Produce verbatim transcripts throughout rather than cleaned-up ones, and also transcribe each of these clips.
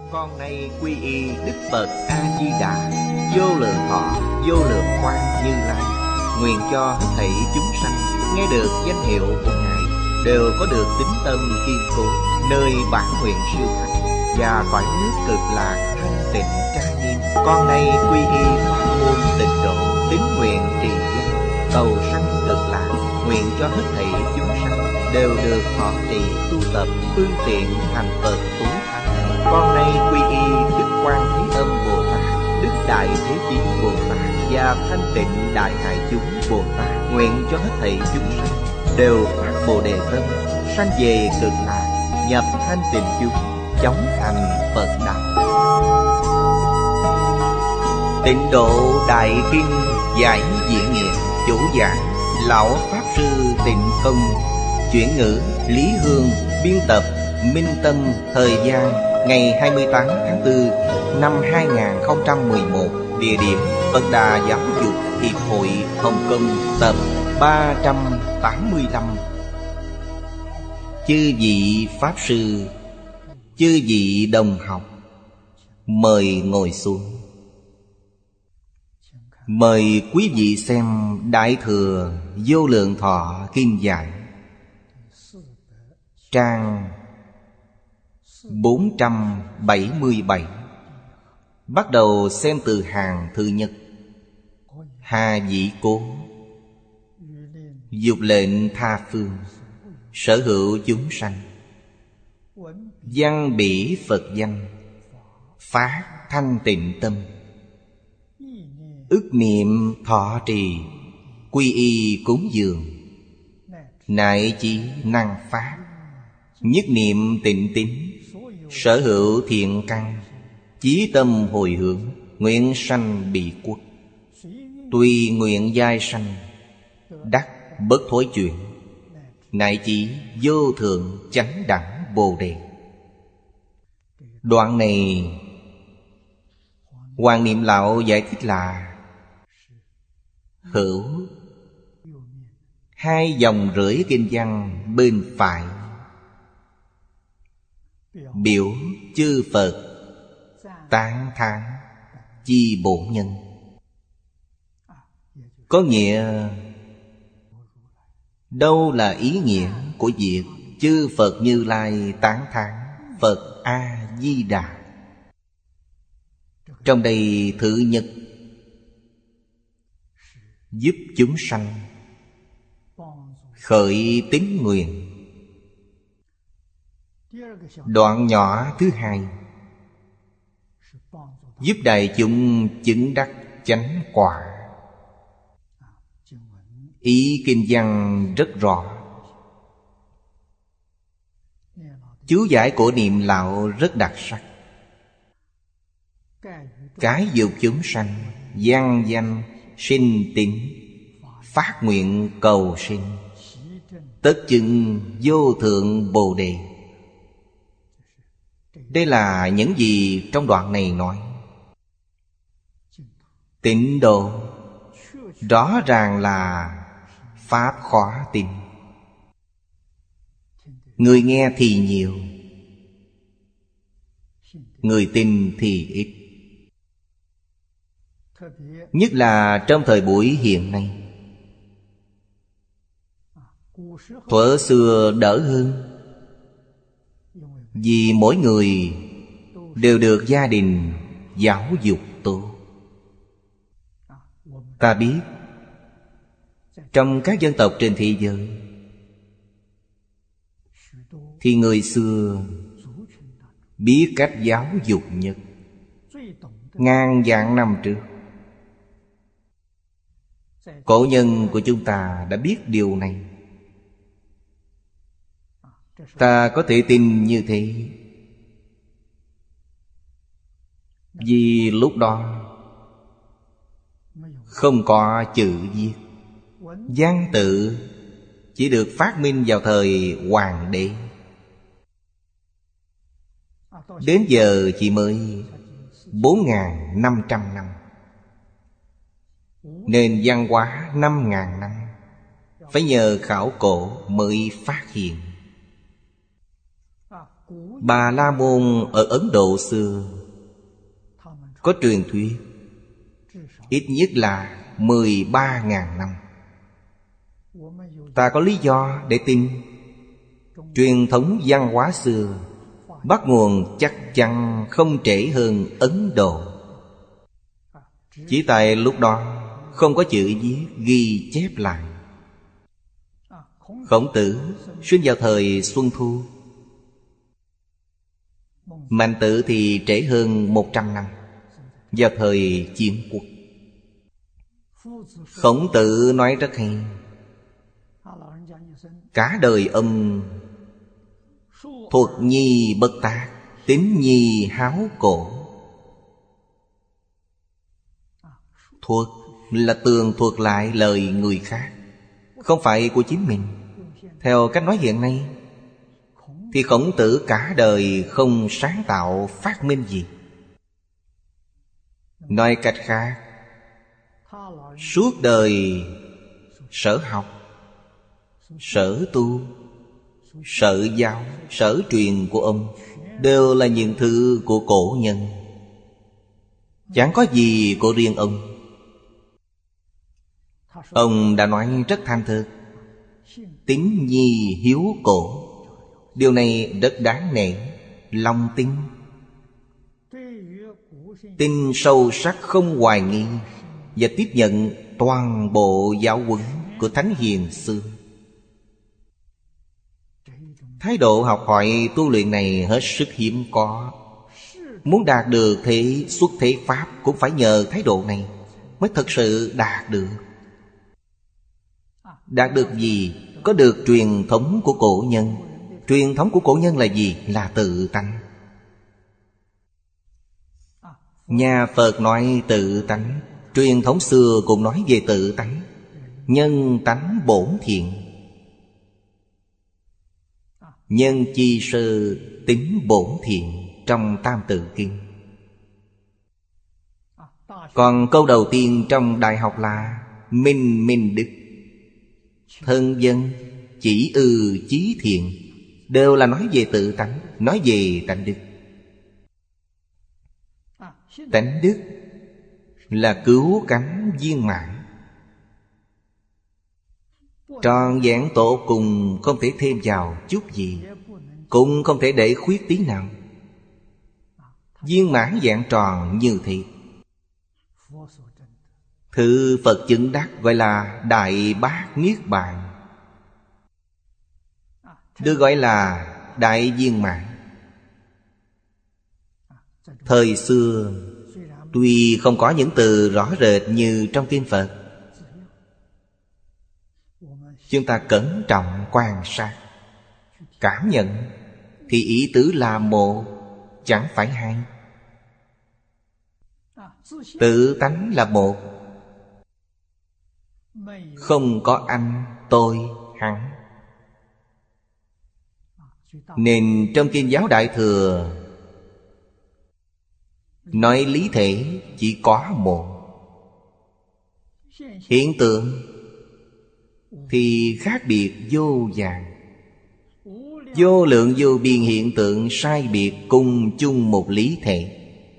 Con nay quy y Đức Phật A-di-đà, vô lượng thọ, vô lượng quang Như Lai. Nguyện cho hết thảy chúng sanh nghe được danh hiệu của Ngài đều có được tín tâm kiên cố, nơi bản nguyện siêu thắng và cõi nước cực lạc thanh tịnh trang nghiêm. Con nay quy y pháp môn tịnh độ, tín nguyện trì danh, cầu sanh cực lạc. Nguyện cho hết thảy chúng sanh đều được thọ trì tu tập phương tiện thành Phật tú thắng. Con nay quy y Đức Quan Thế Âm Bồ Tát, Đức Đại Thế Chí Bồ Tát và Thanh Tịnh Đại Hải Chúng Bồ Tát. Nguyện cho hết thảy chúng sanh đều phát Bồ Đề tâm, sanh về cực lạc, nhập thanh tịnh chúng, chóng thành Phật đạo. Tịnh Độ Đại Kinh giải diễn nghĩa, chủ giảng Lão Pháp Sư Tịnh Công, chuyển ngữ Lý Hương, biên tập Minh Tâm. Thời gian ngày hai mươi tám tháng tư năm hai nghìn không trăm mười một. Địa điểm Phật Đà Giáo dục Hiệp hội Hồng Kông. Tập ba trăm tám mươi lăm. Chư vị Pháp Sư, chư vị đồng học, mời ngồi xuống. Mời quý vị xem Đại Thừa Vô Lượng Thọ Kinh Giải, trang bốn trăm bảy mươi bảy. Bắt đầu xem từ hàng thứ nhất. Hà Dĩ Cố, dục lệnh tha phương, sở hữu chúng sanh, văn bỉ Phật danh, phát thanh tịnh tâm, ức niệm thọ trì, quy y cúng dường, nại chí năng phát, nhất niệm tịnh tín, sở hữu thiện căn, chí tâm hồi hướng, nguyện sanh bị quốc, tùy nguyện giai sanh, đắc bất thối chuyển, nại chí vô thượng chánh đẳng Bồ Đề. Đoạn này Hoàng Niệm Lão giải thích là hữu hai dòng rưỡi kinh văn bên phải, biểu chư Phật tán thán chi bổn nhân, có nghĩa đâu là ý nghĩa của việc chư Phật Như Lai tán thán Phật A-di-đà. Trong đây thứ nhất, giúp chúng sanh khởi tín nguyện. Đoạn nhỏ thứ hai, giúp đại chúng chứng đắc chánh quả. Ý kinh văn rất rõ. Chú giải của Niệm Lão rất đặc sắc. Cái dục chúng sanh, văn danh, sinh tín, phát nguyện cầu sinh, tất chứng vô thượng Bồ Đề. Đây là những gì trong đoạn này nói. Tịnh độ rõ ràng là pháp khóa tin. Người nghe thì nhiều, người tin thì ít. Nhất là trong thời buổi hiện nay. Thuở xưa đỡ hơn, vì mỗi người đều được gia đình giáo dục tốt. Ta biết trong các dân tộc trên thế giới thì người xưa biết cách giáo dục nhất. Ngàn vạn năm trước, cổ nhân của chúng ta đã biết điều này. Ta có thể tin như thế vì lúc đó không có chữ viết. Văn tự chỉ được phát minh vào thời Hoàng đế. Đến giờ chỉ mới bốn nghìn năm trăm năm. Nền văn hóa năm nghìn năm phải nhờ khảo cổ mới phát hiện. Bà La Môn ở Ấn Độ xưa có truyền thuyết ít nhất là mười ba ngàn năm. Ta có lý do để tin truyền thống văn hóa xưa bắt nguồn chắc chắn không trễ hơn Ấn Độ. Chỉ tại lúc đó không có chữ viết ghi chép lại. Khổng Tử sinh vào thời Xuân Thu, Mạnh Tử thì trễ hơn một trăm năm, vào thời Chiến Quốc. Khổng Tử nói rất hay: cả đời ông thuật nhi bất tác, tín nhi háo cổ. Thuật là tường thuật lại lời người khác, không phải của chính mình. Theo cách nói hiện nay thì Khổng Tử cả đời không sáng tạo phát minh gì. Nói cách khác, suốt đời sở học, sở tu, sở giáo, sở truyền của ông đều là những thứ của cổ nhân, chẳng có gì của riêng ông. Ông đã nói rất thanh thực: tín nhi hiếu cổ. Điều này rất đáng nể. Lòng tin, tin sâu sắc không hoài nghi, và tiếp nhận toàn bộ giáo huấn của thánh hiền xưa. Thái độ học hỏi tu luyện này hết sức hiếm có. Muốn đạt được thế xuất thế pháp cũng phải nhờ thái độ này mới thật sự đạt được. Đạt được gì? Có được truyền thống của cổ nhân. Truyền thống của cổ nhân là gì? Là tự tánh. Nhà Phật nói tự tánh, truyền thống xưa cũng nói về tự tánh. Nhân tánh bổn thiện, nhân chi sơ tính bổn thiện, trong Tam Tự Kinh. Còn câu đầu tiên trong Đại học là minh minh đức, thân dân chỉ ư chí thiện, đều là nói về tự tánh, nói về tánh đức. Tánh đức là cứu cánh viên mãn, tròn vẹn tổ cùng, không thể thêm vào chút gì, cũng không thể để khuyết tí nào. Viên mãn vẹn tròn như thế. Thứ Phật chứng đắc gọi là Đại Bát Niết Bàn, được gọi là Đại Viên Mãn. Thời xưa tuy không có những từ rõ rệt như trong kinh Phật, chúng ta cẩn trọng quan sát, cảm nhận thì ý tứ là một, chẳng phải hai. Tự tánh là một, không có anh, tôi, hắn. Nên trong Kinh Giáo Đại Thừa nói lý thể chỉ có một. Hiện tượng thì khác biệt vô vàn, vô lượng vô biên hiện tượng sai biệt cùng chung một lý thể.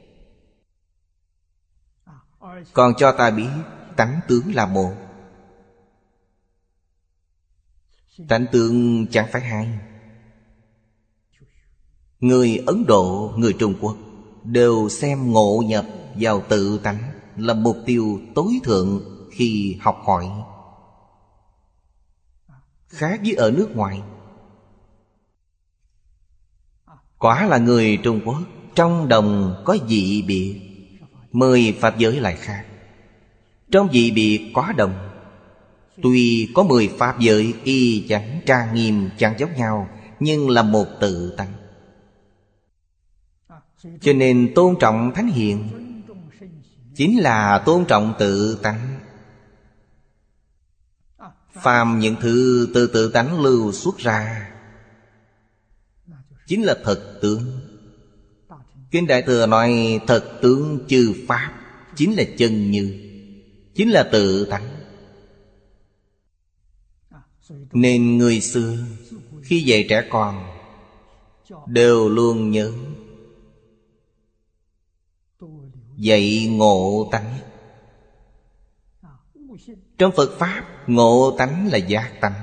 Còn cho ta biết tánh tướng là một, tánh tướng chẳng phải hai. Người Ấn Độ, người Trung Quốc đều xem ngộ nhập vào tự tánh là mục tiêu tối thượng khi học hỏi, khác với ở nước ngoài. Quả là người Trung Quốc trong đồng có dị biệt, mười pháp giới lại khác. Trong dị biệt có đồng. Tuy có mười pháp giới y chánh trang nghiêm chẳng giống nhau, nhưng là một tự tánh. Cho nên tôn trọng thánh hiền chính là tôn trọng tự tánh. Phàm những thứ từ tự tánh lưu xuất ra chính là thật tướng. Kinh Đại Thừa nói thật tướng chư pháp chính là chân như, chính là tự tánh. Nên người xưa khi dạy trẻ con đều luôn nhớ. Dạy ngộ tánh. Trong Phật Pháp, ngộ tánh là giác tánh.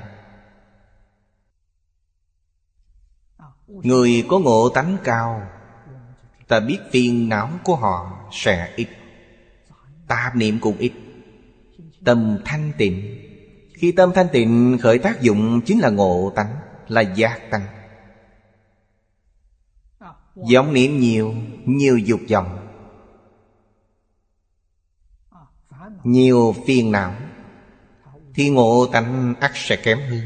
Người có ngộ tánh cao, ta biết phiền não của họ sẽ ít, tạp niệm cũng ít, tâm thanh tịnh. Khi tâm thanh tịnh khởi tác dụng chính là ngộ tánh, là giác tánh. Vọng niệm nhiều, nhiều dục vọng, nhiều phiền não, thì ngộ tánh ắt sẽ kém hơn.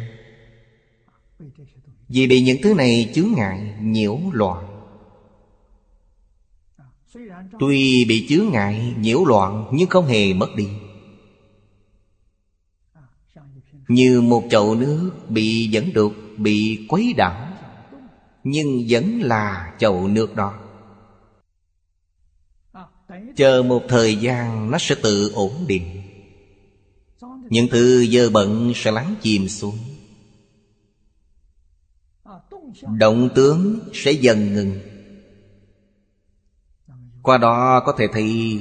Vì bị những thứ này chướng ngại, nhiễu loạn. Tuy bị chướng ngại, nhiễu loạn nhưng không hề mất đi. Như một chậu nước bị dẫn đục, bị quấy đảo, nhưng vẫn là chậu nước đó. Chờ một thời gian nó sẽ tự ổn định. Những thứ dơ bẩn sẽ lắng chìm xuống. Động tướng sẽ dần ngừng. Qua đó có thể thấy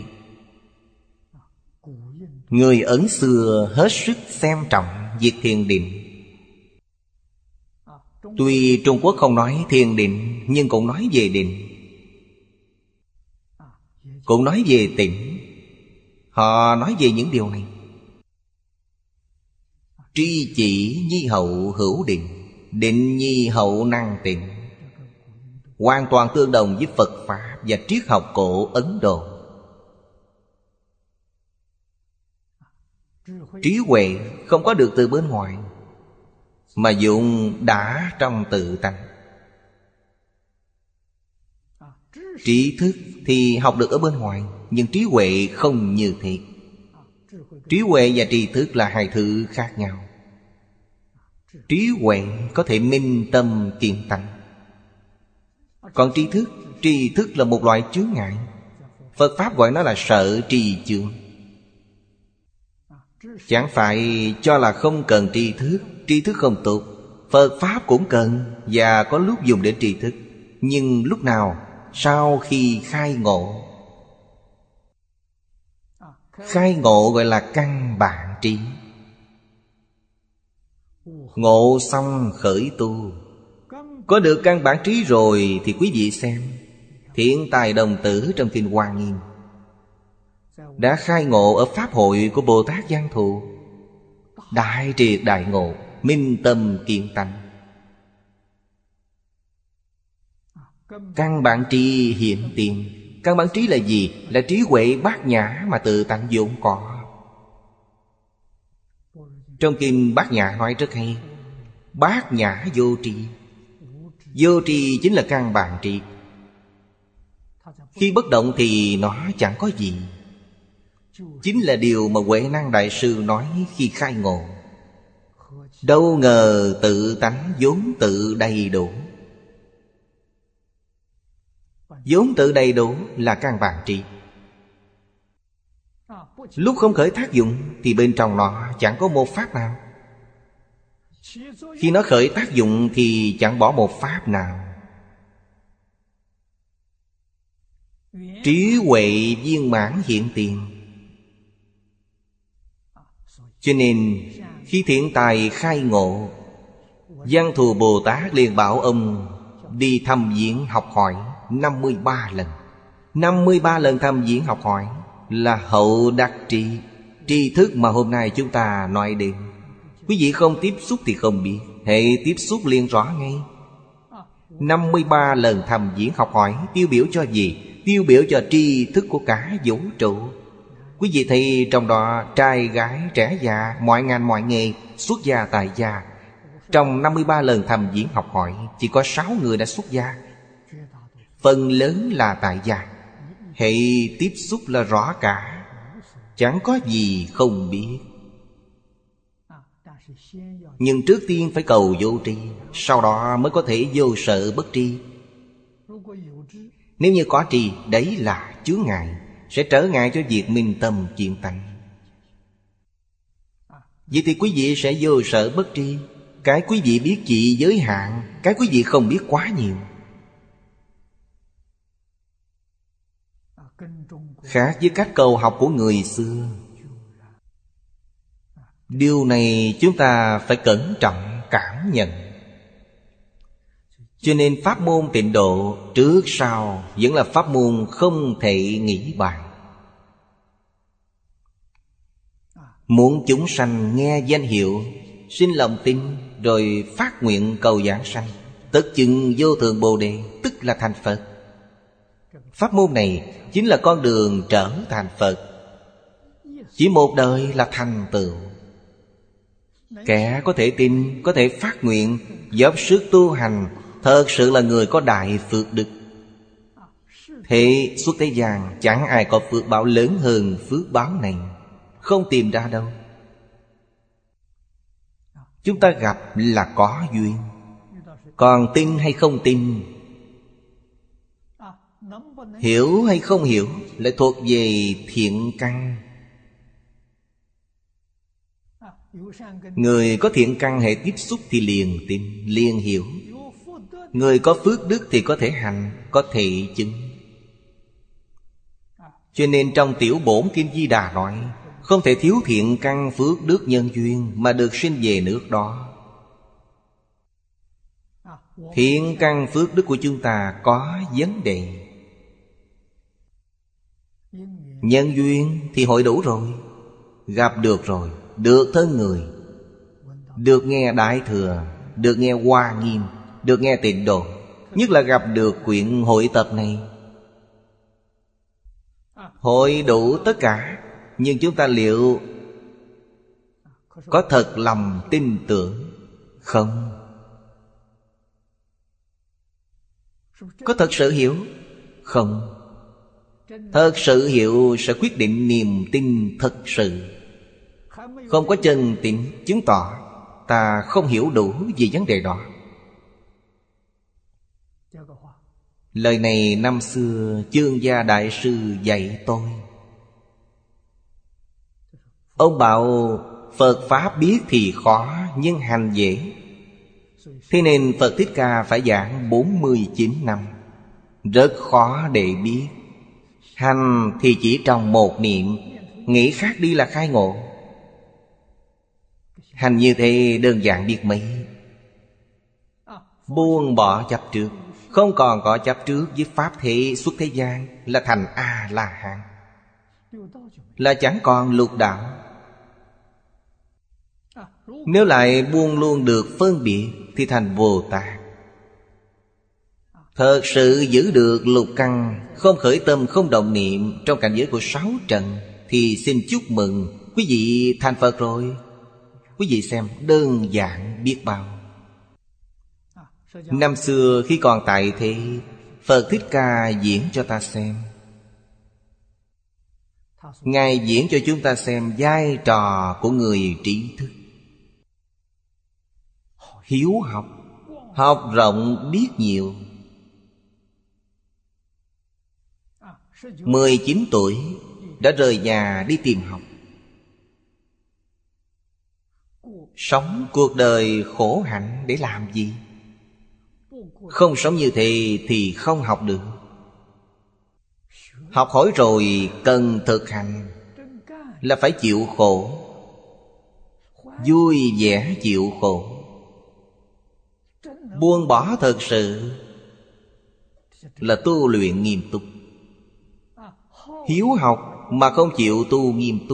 người ấn xưa hết sức xem trọng việc thiền định. Tuy Trung Quốc không nói thiền định, nhưng cũng nói về định, cũng nói về tịnh. Họ nói về những điều này. Tri chỉ nhi hậu hữu định, định nhi hậu năng tịnh. Hoàn toàn tương đồng với Phật Pháp và triết học cổ Ấn Độ. Trí huệ không có được từ bên ngoài, mà dụng đã trong tự tánh. Trí thức thì học được ở bên ngoài, nhưng trí huệ không như thế. Trí huệ và tri thức là hai thứ khác nhau. Trí huệ có thể minh tâm kiên tánh, còn tri thức, tri thức là một loại chướng ngại. Phật Pháp gọi nó là sợ trì chướng. Chẳng phải cho là không cần tri thức, tri thức không tốt. Phật Pháp cũng cần, và có lúc dùng để tri thức. Nhưng lúc nào? Sau khi khai ngộ. Khai ngộ gọi là căn bản trí. Ngộ xong khởi tu. Có được căn bản trí rồi thì quý vị xem Thiện Tài Đồng Tử trong Kinh Hoa Nghiêm đã khai ngộ ở Pháp hội của Bồ Tát Văn Thù. Đại triệt đại ngộ, minh tâm kiên tánh. Căn bản trí hiện tiền. Căn bản trí là gì? Là trí huệ bát nhã mà tự tánh vốn có. Trong Kinh Bát Nhã nói rất hay. Bát nhã vô tri. Vô tri chính là căn bản trí. Khi bất động thì nó chẳng có gì. Chính là điều mà Huệ Năng Đại Sư nói khi khai ngộ. Đâu ngờ tự tánh vốn tự đầy đủ. Vốn tự đầy đủ là căn bản trí. Lúc không khởi tác dụng thì bên trong nó chẳng có một pháp nào. Khi nó khởi tác dụng thì chẳng bỏ một pháp nào. Trí huệ viên mãn hiện tiền. Cho nên khi Thiện Tài khai ngộ, Văn Thù Bồ Tát liền bảo ông đi thăm viếng học hỏi năm mươi ba lần. Năm mươi ba lần thăm viếng học hỏi là hậu đắc trí. Tri thức mà hôm nay chúng ta nói đến, quý vị không tiếp xúc thì không biết, hệ tiếp xúc liền rõ ngay. Năm mươi ba lần thăm viếng học hỏi tiêu biểu cho gì? Tiêu biểu cho tri thức của cả vũ trụ. Quý vị thấy trong đó trai gái trẻ già, mọi ngành mọi nghề, xuất gia tại gia. Trong năm mươi ba lần thăm viếng học hỏi, chỉ có sáu người đã xuất gia, phần lớn là tại gia. Hệ tiếp xúc là rõ cả, chẳng có gì không biết. Nhưng trước tiên phải cầu vô tri, sau đó mới có thể vô sợ bất tri. Nếu như có tri, đấy là chướng ngại, sẽ trở ngại cho việc minh tâm kiên tánh. Vậy thì quý vị sẽ vô sợ bất tri. Cái quý vị biết chỉ giới hạn, cái quý vị không biết quá nhiều. khác với cách cầu học của người xưa. Điều này chúng ta phải cẩn trọng cảm nhận. Cho nên pháp môn Tịnh Độ trước sau vẫn là pháp môn không thể nghĩ bàn. Muốn chúng sanh nghe danh hiệu, sinh lòng tin, rồi phát nguyện cầu giảng sanh, tất chứng vô thượng Bồ Đề, tức là thành Phật. Pháp môn này chính là con đường trở thành Phật. Chỉ một đời là thành tựu. Kẻ có thể tin, có thể phát nguyện, dốc sức tu hành, thật sự là người có đại phước đức. Thế suốt thế gian chẳng ai có phước báo lớn hơn phước báo này. Không tìm ra đâu. Chúng ta gặp là có duyên. Còn tin hay không tin, hiểu hay không hiểu, lại thuộc về thiện căn. Người có thiện căn hệ tiếp xúc thì liền tin, liền hiểu. Người có phước đức thì có thể hành, có thể chứng. Cho nên trong Tiểu Bổn Kinh Di Đà nói, không thể thiếu thiện căn phước đức nhân duyên mà được sinh về nước đó. Thiện căn phước đức của chúng ta có vấn đề. Nhân duyên thì hội đủ rồi. Gặp được rồi, được thân người, được nghe Đại Thừa, được nghe Hoa Nghiêm, được nghe Tịnh Độ, nhất là gặp được quyển hội tập này. Hội đủ tất cả. Nhưng chúng ta liệu có thật lòng tin tưởng không? Có thật sự hiểu không? Thật sự hiểu sẽ quyết định niềm tin thật sự. Không có chân tín chứng tỏ ta không hiểu đủ về vấn đề đó. Lời này năm xưa Chương Gia Đại Sư dạy tôi. Ông bảo Phật Pháp biết thì khó, nhưng hành dễ. Thế nên Phật Thích Ca phải giảng bốn mươi chín năm. Rất khó để biết. Hành thì chỉ trong một niệm, nghĩ khác đi là khai ngộ. Hành như thế đơn giản biết mấy. Buông bỏ chấp trước, không còn có chấp trước với Pháp thế xuất thế gian, là thành A-la-hán, là chẳng còn lục đạo. Nếu lại buông luôn được phân biệt thì thành Bồ Tát. Thật sự giữ được lục căn, không khởi tâm không động niệm trong cảnh giới của sáu trần, thì xin chúc mừng quý vị thành Phật rồi. Quý vị xem đơn giản biết bao. Năm xưa khi còn tại thế, Phật Thích Ca diễn cho ta xem. Ngài diễn cho chúng ta xem vai trò của người trí thức. Hiếu học, học rộng biết nhiều. Mười chín tuổi đã rời nhà đi tìm học. Sống cuộc đời khổ hạnh để làm gì? Không sống như thế thì không học được. Học hỏi rồi cần thực hành, là phải chịu khổ. Vui vẻ chịu khổ. Buông bỏ thật sự là tu luyện nghiêm túc. Hiếu học mà không chịu tu nghiêm túc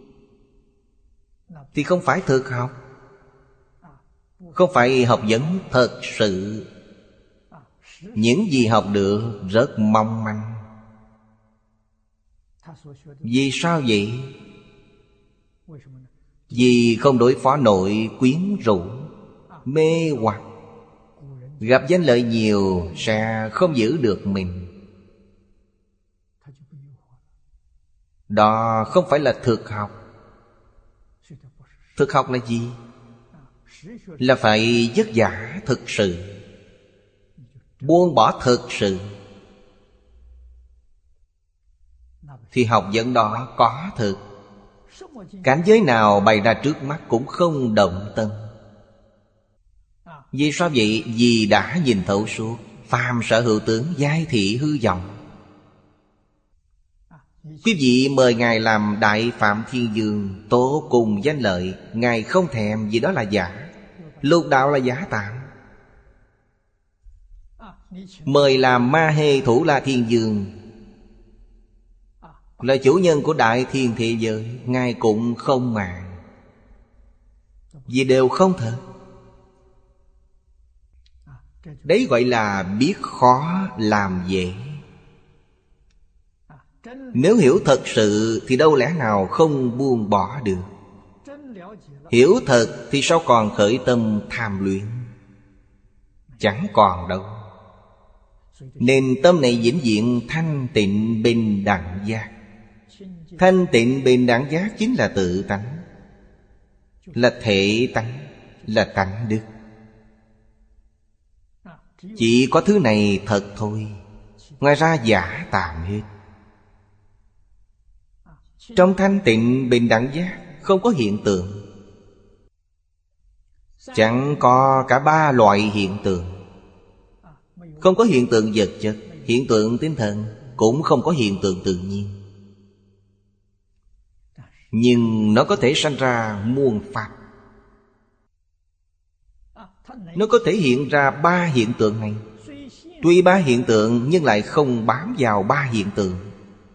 thì không phải thực học, không phải học vấn thật sự. Những gì học được rất mong manh. Vì sao vậy? Vì không đối phó nổi quyến rũ, mê hoặc. Gặp danh lợi nhiều sẽ không giữ được mình. Đó không phải là thực học. Thực học là gì? Là phải vất vả thực sự, buông bỏ thực sự, thì học vấn đó có thực. Cảnh giới nào bày ra trước mắt cũng không động tâm. Vì sao vậy? Vì đã nhìn thấu suốt phàm sở hữu tướng, giai thị hư vọng. Quý vị mời Ngài làm Đại Phạm Thiên Dương, tố cùng danh lợi, Ngài không thèm, vì đó là giả. Lục đạo là giả tạm. Mời làm Ma Hê Thủ La Thiên Dương, là chủ nhân của đại thiên thế giới, Ngài cũng không màng, vì đều không thật. Đấy gọi là biết khó làm dễ. Nếu hiểu thật sự thì đâu lẽ nào không buông bỏ được. Hiểu thật thì sao còn khởi tâm tham luyện? Chẳng còn đâu. Nên tâm này vĩnh viễn thanh tịnh bình đẳng giác. Thanh tịnh bình đẳng giác chính là tự tánh, là thể tánh, là tánh đức. Chỉ có thứ này thật thôi, ngoài ra giả tạm hết. Trong thanh tịnh bình đẳng giác không có hiện tượng. Chẳng có cả ba loại hiện tượng. Không có hiện tượng vật chất, hiện tượng tinh thần, cũng không có hiện tượng tự nhiên. Nhưng nó có thể sanh ra muôn pháp. Nó có thể hiện ra ba hiện tượng này. Tuy ba hiện tượng nhưng lại không bám vào ba hiện tượng.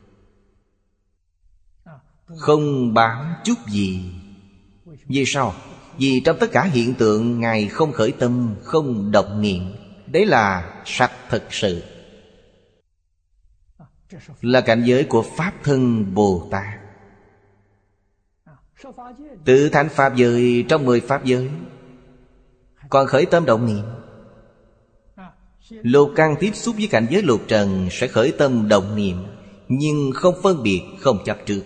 Không bám chút gì. Vì sao? Vì trong tất cả hiện tượng Ngài không khởi tâm, không động niệm. Đấy là sạch thực sự. Là cảnh giới của Pháp Thân Bồ Tát. Tự thành Pháp giới trong mười Pháp giới còn khởi tâm động niệm. Lục căn tiếp xúc với cảnh giới lục trần sẽ khởi tâm động niệm, nhưng không phân biệt, không chấp trước.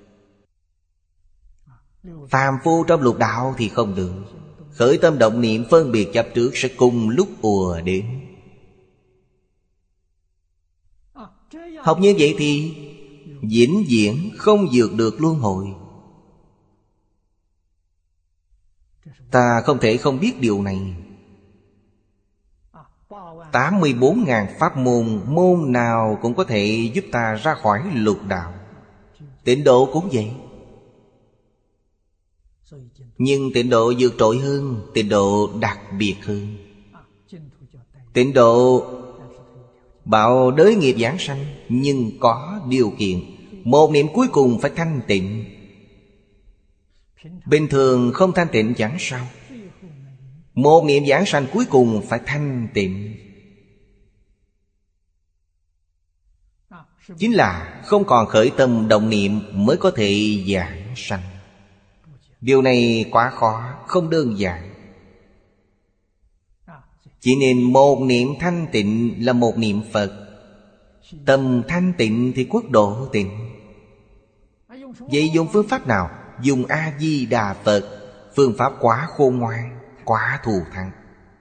Phàm phu trong lục đạo thì không được. Khởi tâm động niệm phân biệt chấp trước sẽ cùng lúc ùa đến. Học như vậy thì vĩnh viễn không vượt được luân hồi. Ta không thể không biết điều này. Tám mươi bốn ngàn pháp môn, môn nào cũng có thể giúp ta ra khỏi lục đạo. Tịnh độ cũng vậy. Nhưng tịnh độ vượt trội hơn, tịnh độ đặc biệt hơn. Tịnh độ bảo đới nghiệp giảng sanh, nhưng có điều kiện. Một niệm cuối cùng phải thanh tịnh. Bình thường không thanh tịnh chẳng sao. Một niệm giảng sanh cuối cùng phải thanh tịnh. Chính là không còn khởi tâm động niệm mới có thể giảng sanh. Điều này quá khó, không đơn giản. Chỉ nên một niệm thanh tịnh là một niệm Phật. Tâm thanh tịnh thì quốc độ tịnh. Vậy dùng phương pháp nào? Dùng A-di-đà Phật. Phương pháp quá khôn ngoan, quá thù thắng.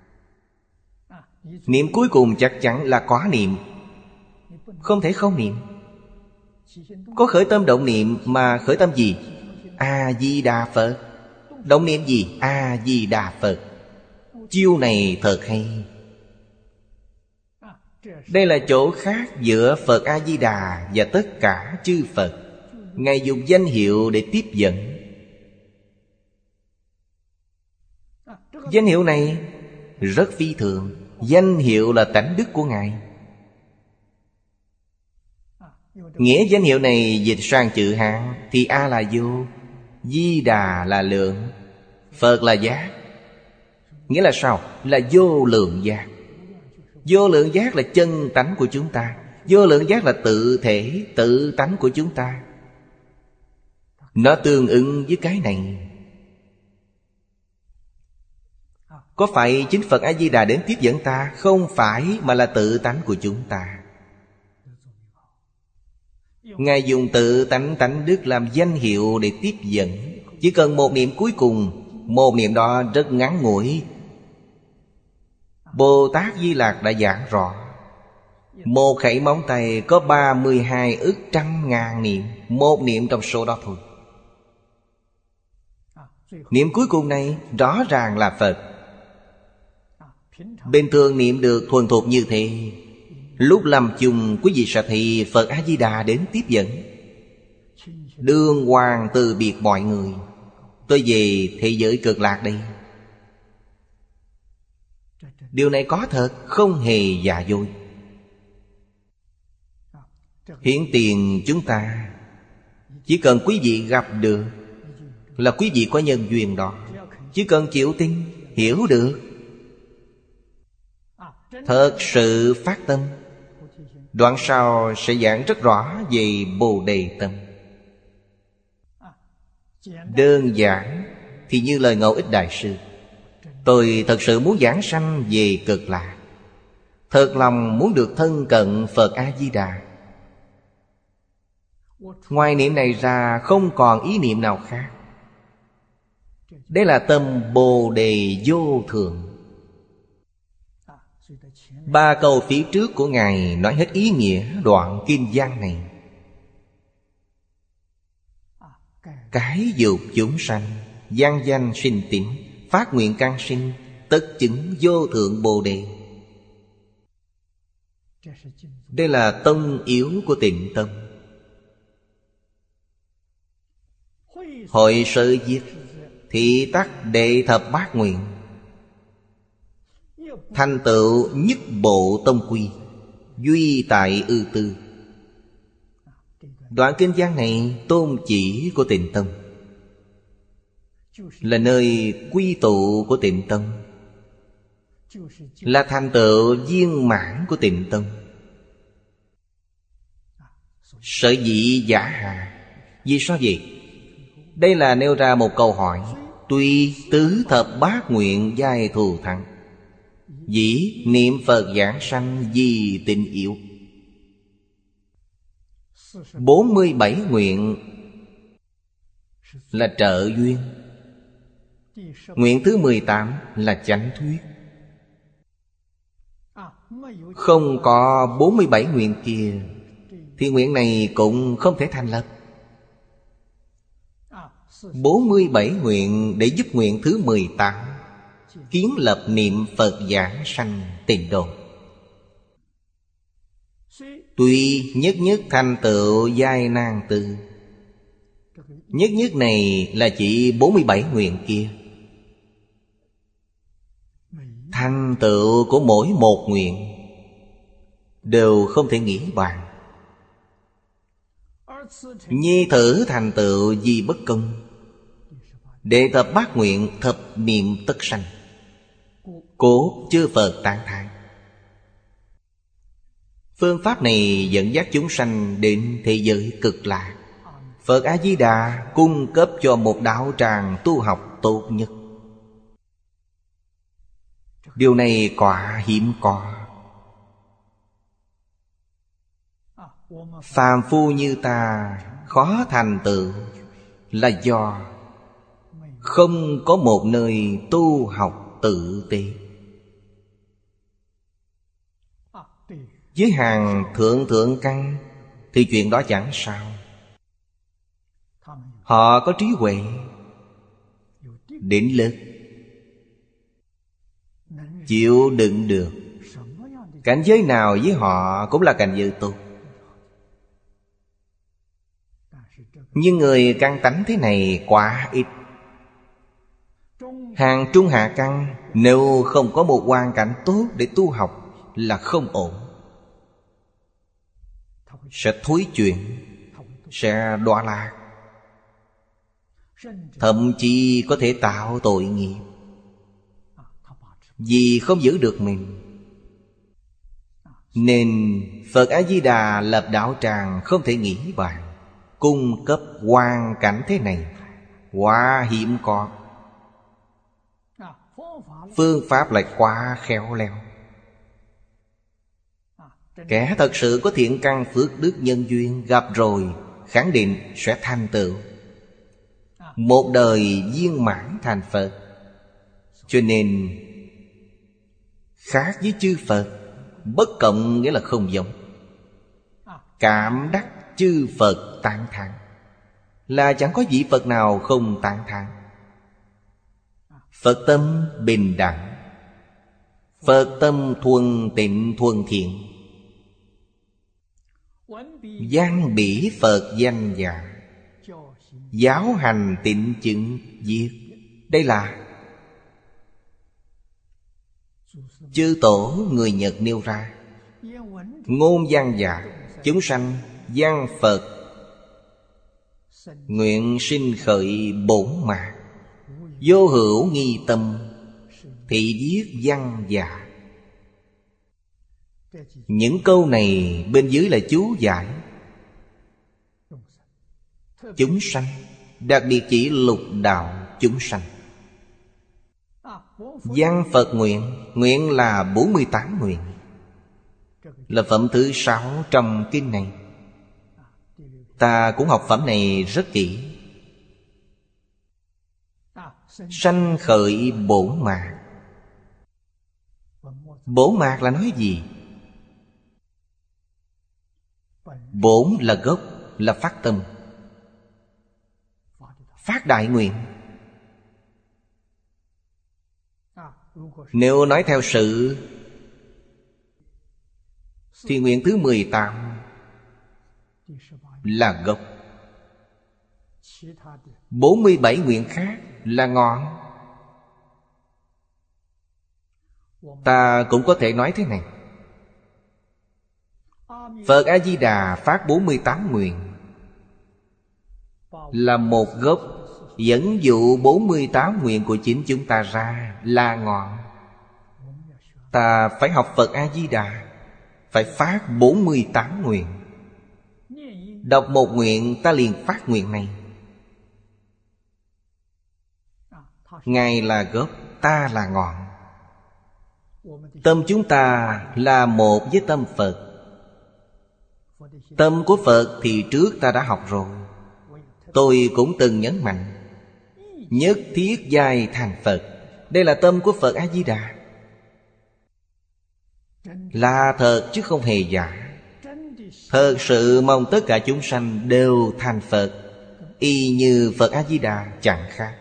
Niệm cuối cùng chắc chắn là có niệm, không thể không niệm. Có khởi tâm động niệm mà khởi tâm gì? A-di-đà Phật. Động niệm gì? A-di-đà Phật. Chiêu này thật hay. Đây là chỗ khác giữa Phật A-di-đà và tất cả chư Phật. Ngài dùng danh hiệu để tiếp dẫn. Danh hiệu này rất phi thường. Danh hiệu là tánh đức của Ngài. Nghĩa danh hiệu này dịch sang chữ Hán thì A là vô, Di Đà là lượng, Phật là giác. Nghĩa là sao? Là vô lượng giác. Vô lượng giác là chân tánh của chúng ta. Vô lượng giác là tự thể, tự tánh của chúng ta. Nó tương ứng với cái này. Có phải chính Phật A-di-đà đến tiếp dẫn ta? Không phải, mà là tự tánh của chúng ta. Ngài dùng tự tánh tánh đức làm danh hiệu để tiếp dẫn. Chỉ cần một niệm cuối cùng. Một niệm đó rất ngắn ngủi. Bồ Tát Di Lạc đã giảng rõ. Một khẩy móng tay có ba mươi hai ức trăm ngàn niệm. Một niệm trong số đó thôi. Niệm cuối cùng này rõ ràng là Phật. Bình thường niệm được thuần thục như thế, lúc làm chung quý vị sẽ thấy Phật A-di-đà đến tiếp dẫn. Đương hoàng từ biệt mọi người, tôi về thế giới cực lạc đây. Điều này có thật, không hề giả dối. Hiển tiền chúng ta, chỉ cần quý vị gặp được là quý vị có nhân duyên đó. Chỉ cần chịu tin, hiểu được, thật sự phát tâm. Đoạn sau sẽ giảng rất rõ về Bồ Đề tâm. Đơn giản thì như lời Ngẫu Ích Đại Sư, tôi thật sự muốn giảng sanh về cực lạc, thật lòng muốn được thân cận Phật A-di-đà. Ngoài niệm này ra không còn ý niệm nào khác. Đây là tâm Bồ Đề vô thượng. Ba câu phía trước của Ngài nói hết ý nghĩa đoạn kinh văn này. Cái dục chúng sanh, gian danh sinh tỉnh, phát nguyện can sinh, tất chứng vô thượng Bồ Đề. Đây là tông yếu của Tịnh Tâm. Hội sự diệt, thị tắc đệ thập bát nguyện, thành tựu nhất bộ tông quy, duy tại ư tư. Đoạn kinh văn này tôn chỉ của Tịnh Tâm, là nơi quy tụ của Tịnh Tâm, là thành tựu viên mãn của Tịnh Tâm. Sở dĩ giả hà, vì sao vậy? Đây là nêu ra một câu hỏi. Tuy tứ thập bát nguyện giai thù thắng, dĩ niệm Phật giảng sanh vì tình yếu. Bốn mươi bảy nguyện là trợ duyên. Nguyện thứ mười tám là chánh thuyết. Không có bốn mươi bảy nguyện kia thì nguyện này cũng không thể thành lập. Bốn mươi bảy nguyện để giúp nguyện thứ mười tám kiến lập niệm Phật giảng sanh tịnh độ. Tuy nhất nhất thành tựu giai nan tư, nhất nhất này là chỉ bốn mươi bảy nguyện kia. Thành tựu của mỗi một nguyện đều không thể nghĩ bàn. Nhi thử thành tựu vì bất công, đệ thập bát nguyện thập niệm tất sanh, cố chư Phật tán thán. Phương pháp này dẫn dắt chúng sanh đến thế giới cực lạc. Phật A-di-đà cung cấp cho một đạo tràng tu học tốt nhất. Điều này quả hiếm có. Phàm phu như ta khó thành tựu là do không có một nơi tu học tự tế. Với hàng thượng thượng căn thì chuyện đó chẳng sao. Họ có trí huệ, định lực, chịu đựng được. Cảnh giới nào với họ cũng là cảnh giới tốt. Nhưng người căn tánh thế này quá ít. Hàng trung hạ căn nếu không có một hoàn cảnh tốt để tu học là không ổn. Sẽ thối chuyển, sẽ đọa lạc, thậm chí có thể tạo tội nghiệp, vì không giữ được mình. Nên Phật A-di-đà lập đạo tràng không thể nghĩ bàn, cung cấp hoàn cảnh thế này quá hiếm có. Phương pháp lại quá khéo léo. Kẻ thật sự có thiện căn phước đức nhân duyên gặp rồi khẳng định sẽ thành tựu, một đời viên mãn thành Phật. Cho nên khác với chư Phật, bất cộng nghĩa là không giống. Cảm đắc chư Phật tán thán, là chẳng có vị Phật nào không tán thán. Phật tâm bình đẳng, Phật tâm thuần tịnh thuần thiện, văn bỉ Phật danh dạ, giáo hành tịnh chứng diệt. Đây là chư tổ người Nhật nêu ra. Ngôn văn dạ chúng sanh văn Phật, nguyện sinh khởi bổn mạc, vô hữu nghi tâm, thị viết văn dạ. Những câu này bên dưới là chú giải. Chúng sanh đặc biệt chỉ lục đạo chúng sanh. Văn Phật nguyện, nguyện là bốn mươi tám nguyện, là phẩm thứ sáu trong kinh này. Ta cũng học phẩm này rất kỹ. Sanh khởi bổn mạc. Bổn mạc là nói gì? Bổn là gốc, là phát tâm, phát đại nguyện. Nếu nói theo sự thì nguyện thứ mười tám là gốc, bốn mươi bảy nguyện khác là ngọn. Ta cũng có thể nói thế này: Phật A-di-đà phát bốn mươi tám nguyện là một gốc, dẫn dụ bốn mươi tám nguyện của chính chúng ta ra là ngọn. Ta phải học Phật A-di-đà, phải phát bốn mươi tám nguyện. Đọc một nguyện ta liền phát nguyện này. Ngài là gốc, ta là ngọn. Tâm chúng ta là một với tâm Phật. Tâm của Phật thì trước ta đã học rồi. Tôi cũng từng nhấn mạnh: nhất thiết giai thành Phật. Đây là tâm của Phật A-di-đà, là thật chứ không hề giả. Thật sự mong tất cả chúng sanh đều thành Phật, y như Phật A-di-đà chẳng khác.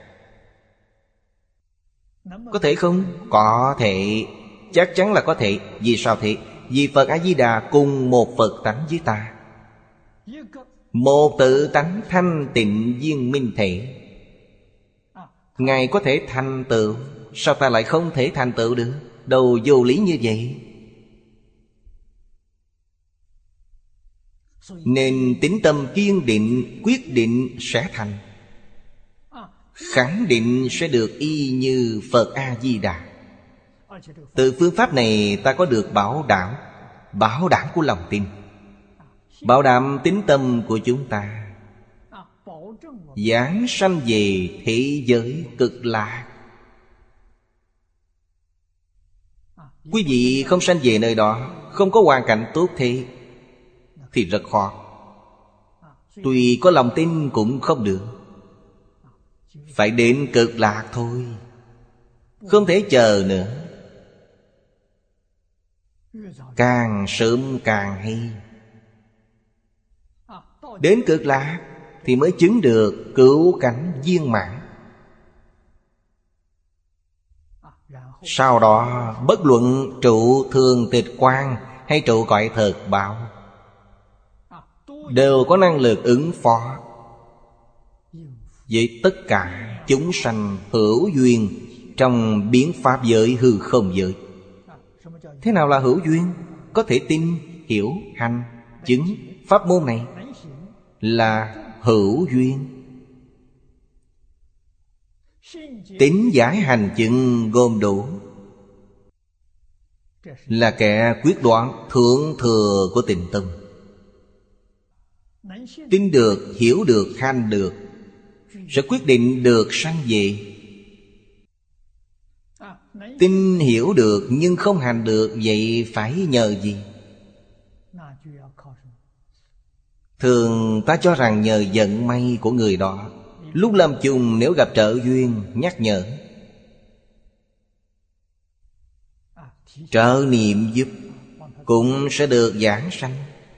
Có thể không? Có thể. Chắc chắn là có thể. Vì sao thế? Vì Phật A-di-đà cùng một Phật tánh với ta, một tự tánh thanh tịnh viên minh thể. Ngài có thể thành tựu, sao ta lại không thể thành tựu được? Đâu vô lý như vậy. Nên tín tâm kiên định, quyết định sẽ thành, khẳng định sẽ được y như Phật A-di-đà. Từ phương pháp này ta có được bảo đảm, bảo đảm của lòng tin, bảo đảm tín tâm của chúng ta, giảng sanh về thế giới cực lạc. Quý vị không sanh về nơi đó, không có hoàn cảnh tốt thế thì rất khó. Tuy có lòng tin cũng không được, phải đến cực lạc thôi. Không thể chờ nữa. Càng sớm càng hay. Đến cực lạc thì mới chứng được cứu cánh viên mãn. Sau đó bất luận trụ thường tịch quan hay trụ cõi thật báo đều có năng lực ứng phó với tất cả chúng sanh hữu duyên trong biến pháp giới hư không giới. Thế nào là hữu duyên? Có thể tin, hiểu, hành, chứng pháp môn này là hữu duyên. Tín giải hành chứng gồm đủ, là kẻ quyết đoán thượng thừa của tịnh tâm. Tin được, hiểu được, hành được, sẽ quyết định được sanh về. Tin hiểu được nhưng không hành được, vậy phải nhờ gì? Thường ta cho rằng nhờ vận may của người đó. Lúc lâm chung nếu gặp trợ duyên, nhắc nhở, trợ niệm giúp, cũng sẽ được giảng sanh.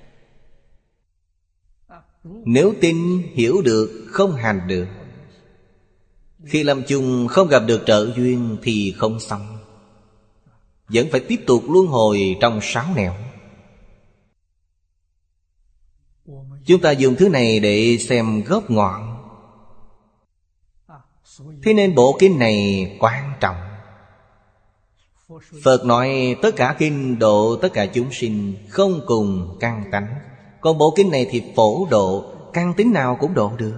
Nếu tin, hiểu được, không hành được, khi lâm chung không gặp được trợ duyên thì không xong, vẫn phải tiếp tục luân hồi trong sáu nẻo. Chúng ta dùng thứ này để xem gốc ngọn. Thế nên bộ kinh này quan trọng. Phật nói tất cả kinh độ tất cả chúng sinh, không cùng căn tánh. Còn bộ kinh này thì phổ độ, căn tính nào cũng độ được.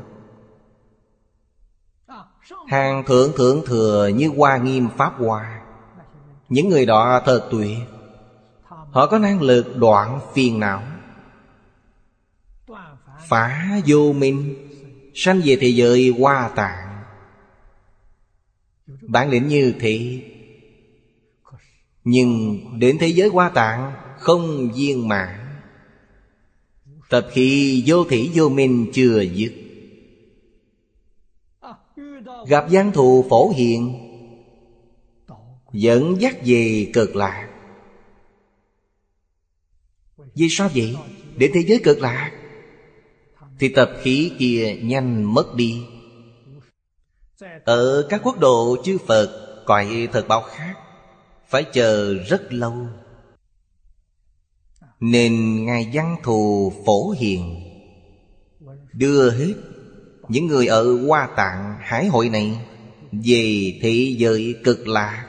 Hàng thượng thượng thừa như Hoa Nghiêm Pháp Hoa, những người đó thật tuyệt. Họ có năng lực đoạn phiền não, phá vô minh, sanh về thế giới Hoa Tạng. Bản lĩnh như thế, nhưng đến thế giới Hoa Tạng không viên mãn. Tập khí vô thỉ vô minh chưa dứt. Gặp giang thù phổ hiện, dẫn dắt về cực lạc. Vì sao vậy? Đến thế giới cực lạc thì tập khí kia nhanh mất đi. Ở các quốc độ chư Phật, cõi thật báo khác, phải chờ rất lâu. Nên Ngài Văn Thù phổ hiền, đưa hết những người ở Hoa Tạng Hải hội này về thế giới cực lạc.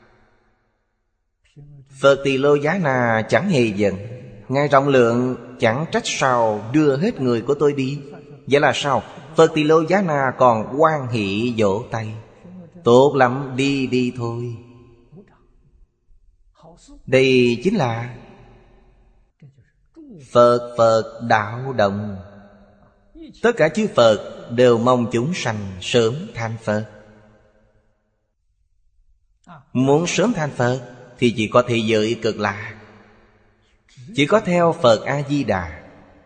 Phật Tỳ Lô Giá Na chẳng hề giận. Ngài rộng lượng chẳng trách sao đưa hết người của tôi đi. Vậy là sao? Phật Tỳ Lô Giá Na còn hoan hỷ vỗ tay. Tốt lắm, đi đi thôi. Đây chính là Phật Phật đạo động. Tất cả chư Phật đều mong chúng sanh sớm thành Phật. Muốn sớm thành Phật thì chỉ có thế giới cực lạc, chỉ có theo Phật A-di-đà.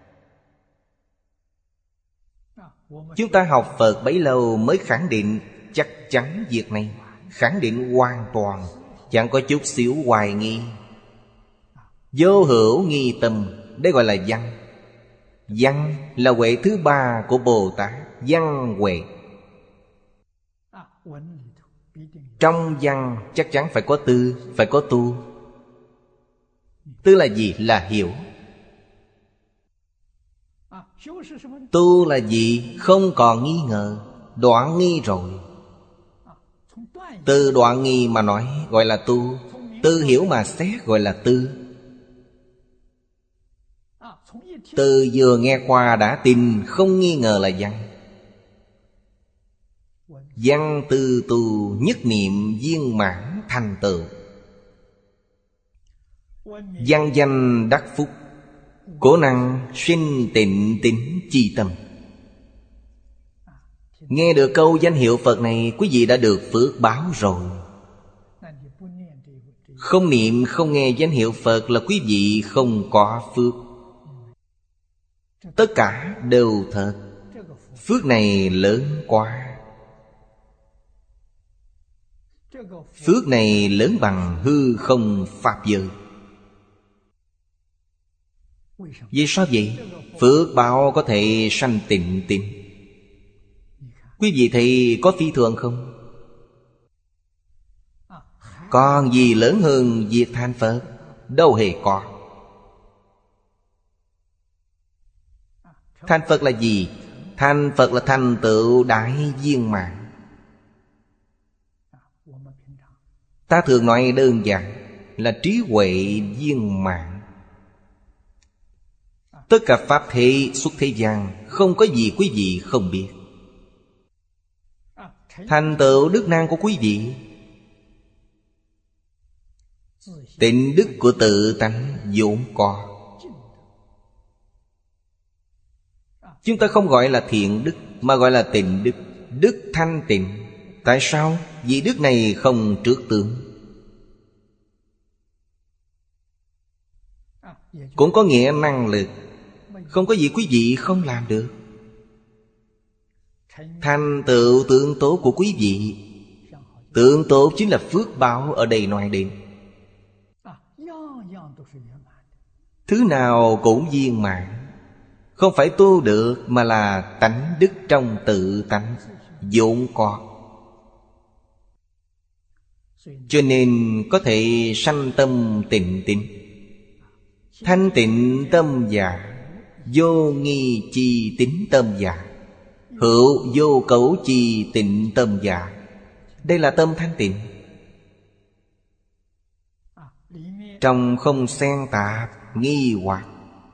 Chúng ta học Phật bấy lâu mới khẳng định chắc chắn việc này. Khẳng định hoàn toàn, chẳng có chút xíu hoài nghi. Vô hữu nghi tâm, đây gọi là văn. Văn là huệ thứ ba của Bồ Tát. Văn huệ. Trong văn chắc chắn phải có tư, phải có tu. Tư là gì? Là hiểu. Tu là gì? Không còn nghi ngờ, đoạn nghi rồi. Từ đoạn nghi mà nói gọi là tu. Từ hiểu mà xét gọi là tư. Từ vừa nghe qua đã tin, không nghi ngờ là văn. Văn tư tu nhất niệm viên mãn thành tựu. Văn danh đắc phúc, cố năng sinh tịnh tín chi tâm. Nghe được câu danh hiệu Phật này, quý vị đã được phước báo rồi. Không niệm không nghe danh hiệu Phật là quý vị không có phước. Tất cả đều thật. Phước này lớn quá. Phước này lớn bằng hư không pháp giới. Vì sao vậy? Phước báo có thể sanh tịnh tín. Quý vị thấy có phi thường không? Còn gì lớn hơn việc thành Phật? Đâu hề có. Thành Phật là gì? Thành Phật là thành tựu đại viên mãn. Ta thường nói đơn giản là trí huệ viên mãn. Tất cả pháp thế xuất thế gian, không có gì quý vị không biết. Thành tựu đức năng của quý vị, tịnh đức của tự tánh vốn có. Chúng ta không gọi là thiện đức, mà gọi là tịnh đức. Đức thanh tịnh. Tại sao? Vì đức này không trước tướng. Cũng có nghĩa năng lực. Không có gì quý vị không làm được. Thành tựu tượng tố của quý vị. Tượng tố chính là phước báo ở đây nói đến. Thứ nào cũng viên mãn. Không phải tu được, mà là tánh đức trong tự tánh vốn có. Cho nên có thể sanh tâm tịnh tín. Thanh tịnh tâm giả, vô nghi chi tín tâm giả. Hữu vô cấu chi tịnh tâm giả. Đây là tâm thanh tịnh. Trong không xen tạp nghi hoặc,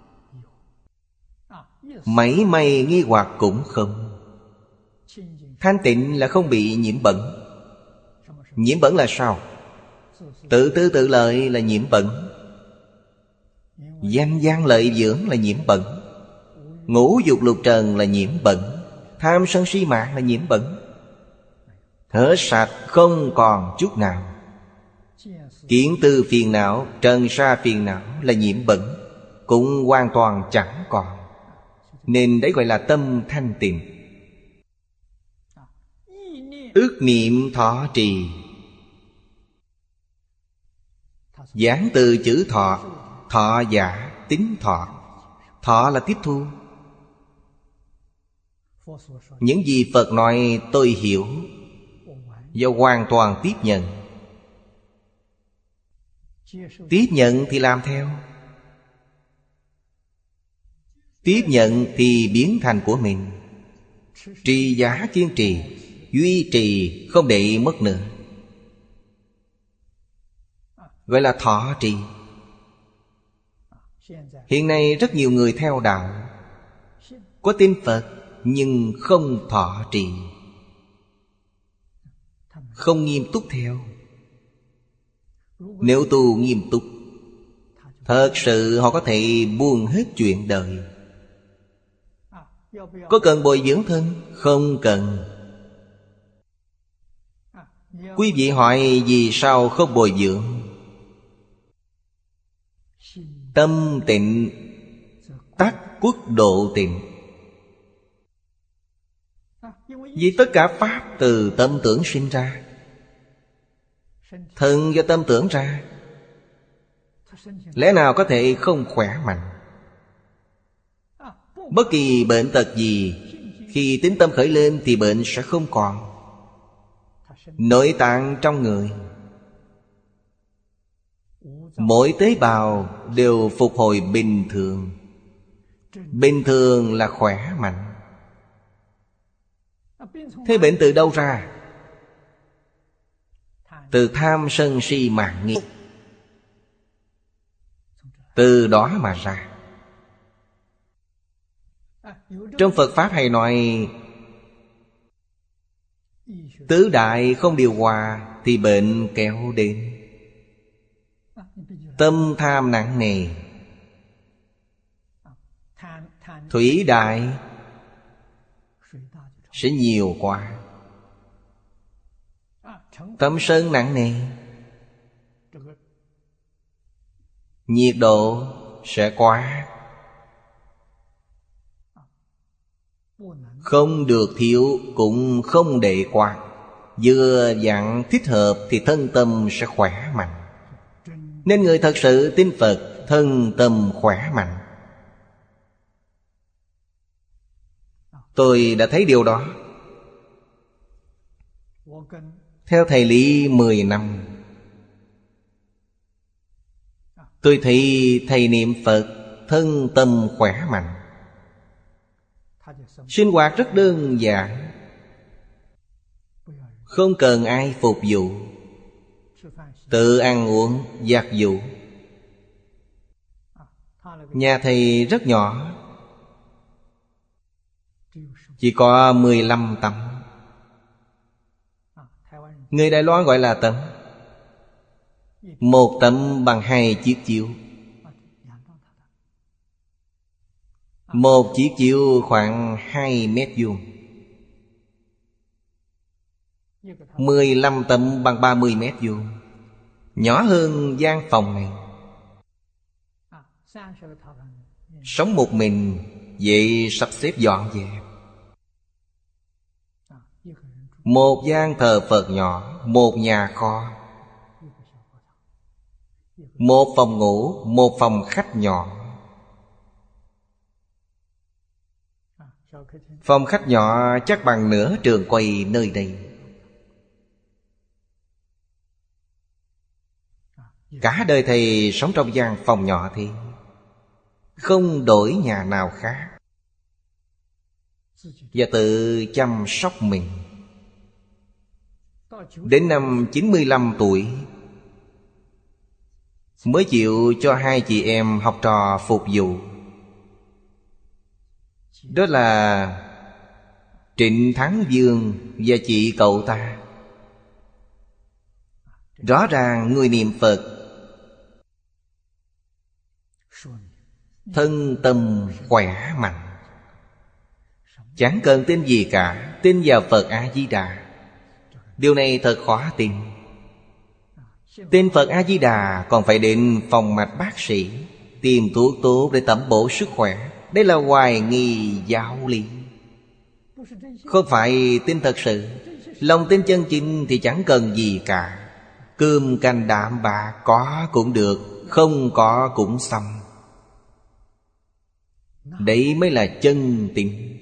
mảy may nghi hoặc cũng không. Thanh tịnh là không bị nhiễm bẩn. Nhiễm bẩn là sao? Tự tư tự lợi là nhiễm bẩn. Danh văn lợi dưỡng là nhiễm bẩn. Ngũ dục lục trần là nhiễm bẩn. Tham sân si mạng là nhiễm bẩn. Hết sạch không còn chút nào. Kiến tư phiền não, trần sa phiền não là nhiễm bẩn, cũng hoàn toàn chẳng còn. Nên đấy gọi là tâm thanh tịnh. Ước niệm thọ trì. Giảng từ chữ thọ. Thọ giả tín thọ. Thọ là tiếp thu. Những gì Phật nói tôi hiểu và hoàn toàn tiếp nhận. Tiếp nhận thì làm theo. Tiếp nhận thì biến thành của mình. Trì giá kiên trì, duy trì không để mất nữa, gọi là thọ trì. Hiện nay rất nhiều người theo đạo, có tin Phật nhưng không thọ trì, không nghiêm túc theo. Nếu tu nghiêm túc, thật sự họ có thể buông hết chuyện đời. Có cần bồi dưỡng thân? Không cần. Quý vị hỏi vì sao không bồi dưỡng? Tâm tịnh tắc quốc độ tịnh. Vì tất cả pháp từ tâm tưởng sinh ra. Thân do tâm tưởng ra, lẽ nào có thể không khỏe mạnh? Bất kỳ bệnh tật gì, khi tín tâm khởi lên thì bệnh sẽ không còn. Nội tạng trong người, mỗi tế bào đều phục hồi bình thường. Bình thường là khỏe mạnh. Thế bệnh từ đâu ra? Từ tham sân si mạng nghi. Từ đó mà ra. Trong Phật Pháp hay nói, tứ đại không điều hòa thì bệnh kéo đến. Tâm tham nặng nề, thủy đại sẽ nhiều quá. Tâm sân nặng nề, nhiệt độ sẽ quá. Không được thiếu cũng không để quá. Vừa dặn thích hợp thì thân tâm sẽ khỏe mạnh. Nên người thật sự tin Phật, thân tâm khỏe mạnh. Tôi đã thấy điều đó. Theo thầy Lý mười năm, tôi thấy thầy niệm Phật, thân tâm khỏe mạnh. Sinh hoạt rất đơn giản, không cần ai phục vụ, tự ăn uống, giặt giũ. Nhà thầy rất nhỏ, chỉ có mười lăm tấm. Người Đài Loan gọi là tấm. Một tấm bằng hai chiếc chiếu. Một chiếc chiếu khoảng hai mét vuông. Mười lăm tấm bằng ba mươi mét vuông. Nhỏ hơn gian phòng này. Sống một mình, vậy sắp xếp dọn dẹp. Một gian thờ Phật nhỏ, một nhà kho, một phòng ngủ, một phòng khách nhỏ. Phòng khách nhỏ chắc bằng nửa trường quay nơi đây. Cả đời thầy sống trong gian phòng nhỏ thì không đổi nhà nào khác. và tự chăm sóc mình. Đến năm chín mươi lăm tuổi mới chịu cho hai chị em học trò phục vụ. Đó là Trịnh Thắng Dương và chị cậu ta. Rõ ràng người niệm Phật thân tâm khỏe mạnh, chẳng cần tin gì cả, tin vào Phật A-di-đà. Điều này thật khó tin. Tin Phật A-di-đà còn phải đến phòng mạch bác sĩ tìm thuốc tốt để tẩm bổ sức khỏe. Đây là hoài nghi giáo lý, không phải tin thật sự. Lòng tin chân chính thì chẳng cần gì cả. Cơm canh đạm bạc có cũng được, không có cũng xong. Đấy mới là chân tín.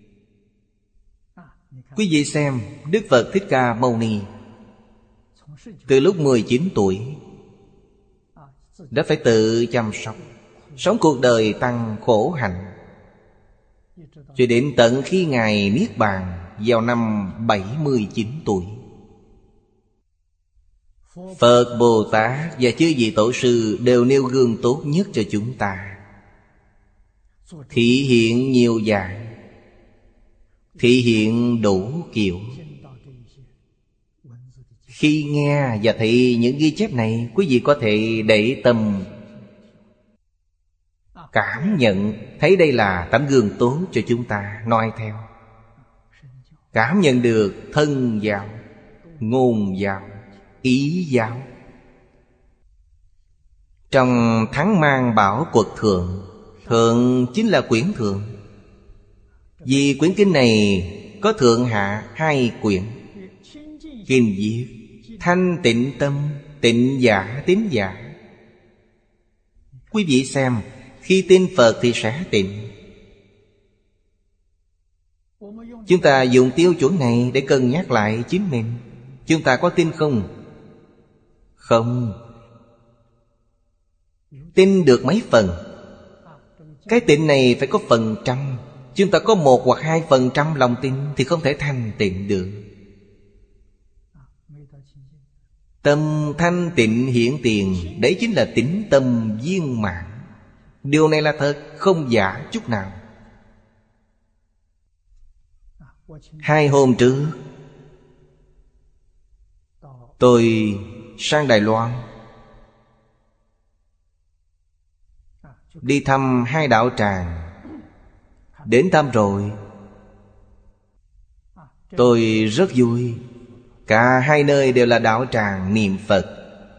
Quý vị xem Đức Phật Thích Ca Mâu Ni từ lúc mười chín tuổi đã phải tự chăm sóc, sống cuộc đời tăng khổ hạnh, cho đến tận khi Ngài Niết Bàn vào năm bảy mươi chín tuổi. Phật Bồ Tát và chư vị tổ sư đều nêu gương tốt nhất cho chúng ta, thị hiện nhiều dạng, thị hiện đủ kiểu. Khi nghe và thấy những ghi chép này, quý vị có thể để tâm cảm nhận, thấy đây là tấm gương tốt cho chúng ta noi theo. Cảm nhận được thân giáo, ngôn giáo, ý giáo. Trong Thắng Mang Bảo Quật Thượng, thượng chính là quyển thượng. Vì quyển kinh này có thượng hạ hai quyển. Kinh viết thanh tịnh tâm, tịnh giả tín giả. Quý vị xem, khi tin Phật thì sẽ tịnh. Chúng ta dùng tiêu chuẩn này để cân nhắc lại chính mình. Chúng ta có tin không? Không. Tin được mấy phần? Cái tịnh này phải có phần trăm. Chúng ta có một hoặc hai phần trăm lòng tin thì không thể thanh tịnh được. Tâm thanh tịnh hiển tiền, đấy chính là tín tâm viên mãn. Điều này là thật, không giả chút nào. Hai hôm trước tôi sang Đài Loan, đi thăm hai đạo tràng. Đến thăm rồi, tôi rất vui. Cả hai nơi đều là đạo tràng niệm Phật,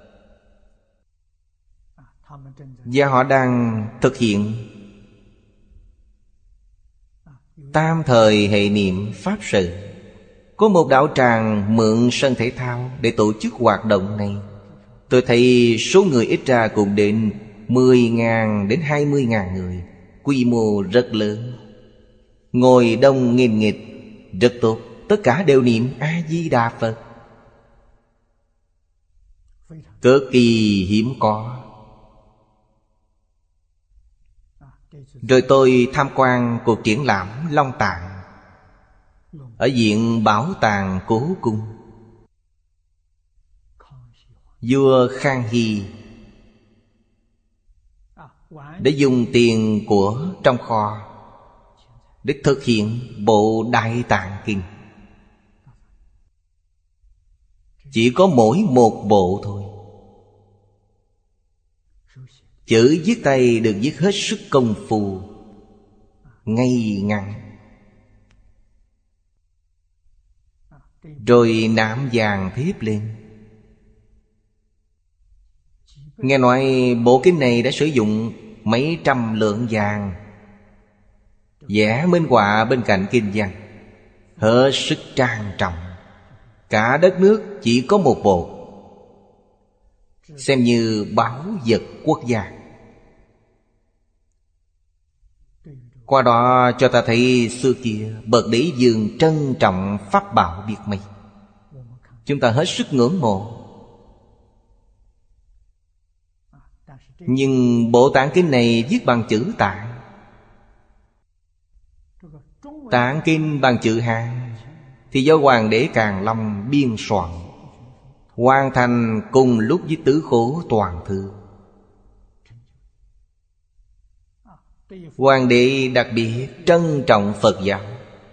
và họ đang thực hiện tam thời hệ niệm pháp sự. Có một đạo tràng mượn sân thể thao để tổ chức hoạt động này. Tôi thấy số người ít ra cũng đến mười nghìn đến hai mươi nghìn người. Quy mô rất lớn, ngồi đông nghìn nghịt, rất tốt. Tất cả đều niệm A-di-đà Phật, cực kỳ hiếm có. Rồi tôi tham quan cuộc triển lãm Long Tạng ở viện Bảo tàng Cố Cung. Vua Khang Hy để dùng tiền của trong kho để thực hiện bộ Đại Tạng Kinh. Chỉ có mỗi một bộ thôi. Chữ viết tay được viết hết sức công phu, ngay ngắn, rồi nạm vàng thiếp lên. Nghe nói bộ kinh này đã sử dụng mấy trăm lượng vàng vẽ minh họa bên cạnh kinh văn, hết sức trang trọng. Cả đất nước chỉ có một bộ, xem như báu vật quốc gia. Qua đó cho ta thấy xưa kia bậc đế vương trân trọng pháp bảo biết mấy. Chúng ta hết sức ngưỡng mộ. Nhưng bộ tạng kinh này viết bằng chữ Tạng. Tạng kinh bằng chữ Hán thì do Hoàng đế Càn Long biên soạn, hoàn thành cùng lúc với Tứ Khổ Toàn Thư. Hoàng đế đặc biệt trân trọng Phật giáo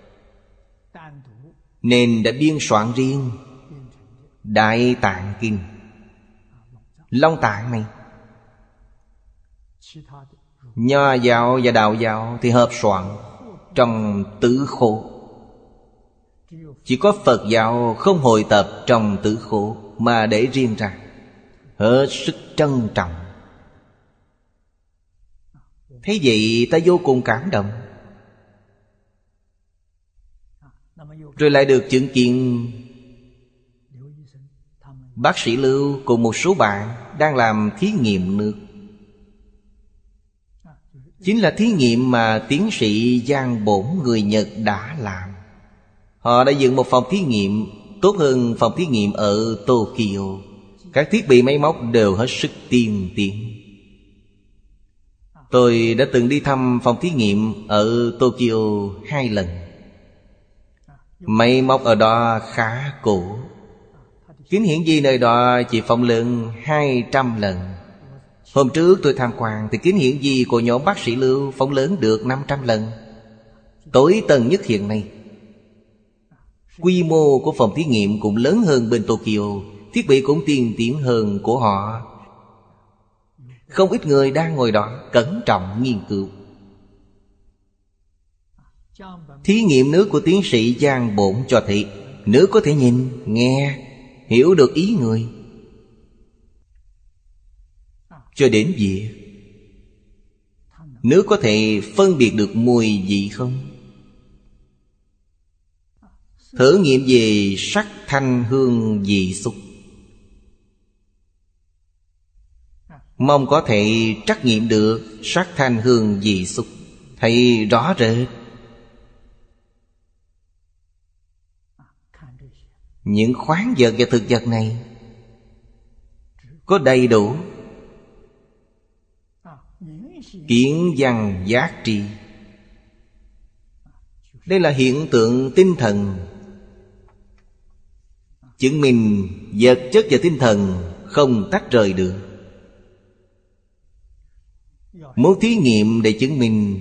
nên đã biên soạn riêng Đại Tạng Kinh. Long Tạng này, Nho giáo và Đạo giáo thì hợp soạn trong Tứ Khổ. Chỉ có Phật giáo không hội tập trong Tứ Khổ mà để riêng ra, hết sức trân trọng. Thế vậy ta vô cùng cảm động. Rồi lại được chứng kiến bác sĩ Lưu cùng một số bạn đang làm thí nghiệm nước. Chính là thí nghiệm mà tiến sĩ Giang Bổn người Nhật đã làm. Họ đã dựng một phòng thí nghiệm tốt hơn phòng thí nghiệm ở Tokyo. Các thiết bị máy móc đều hết sức tiên tiến. Tôi đã từng đi thăm phòng thí nghiệm ở Tokyo hai lần. Máy móc ở đó khá cổ. Kính hiển vi nơi đó chỉ phóng lớn hai trăm lần. Hôm trước tôi tham quan thì kính hiển vi của nhóm bác sĩ Lưu phóng lớn được năm trăm lần. Tối tân nhất hiện nay. Quy mô của phòng thí nghiệm cũng lớn hơn bên Tokyo, thiết bị cũng tiên tiến hơn của họ. Không ít người đang ngồi đó cẩn trọng nghiên cứu. Thí nghiệm nước của tiến sĩ Giang Bổn cho thấy nước có thể nhìn, nghe, hiểu được ý người. Cho đến việc nước có thể phân biệt được mùi vị không? Thử nghiệm về sắc thanh hương vị xúc, mong có thể trắc nghiệm được sắc thanh hương vị xúc, thấy rõ rệt. Những khoáng vật và thực vật này có đầy đủ kiến văn giác tri. Đây là hiện tượng tinh thần, chứng minh vật chất và tinh thần không tách rời được. Muốn thí nghiệm để chứng minh,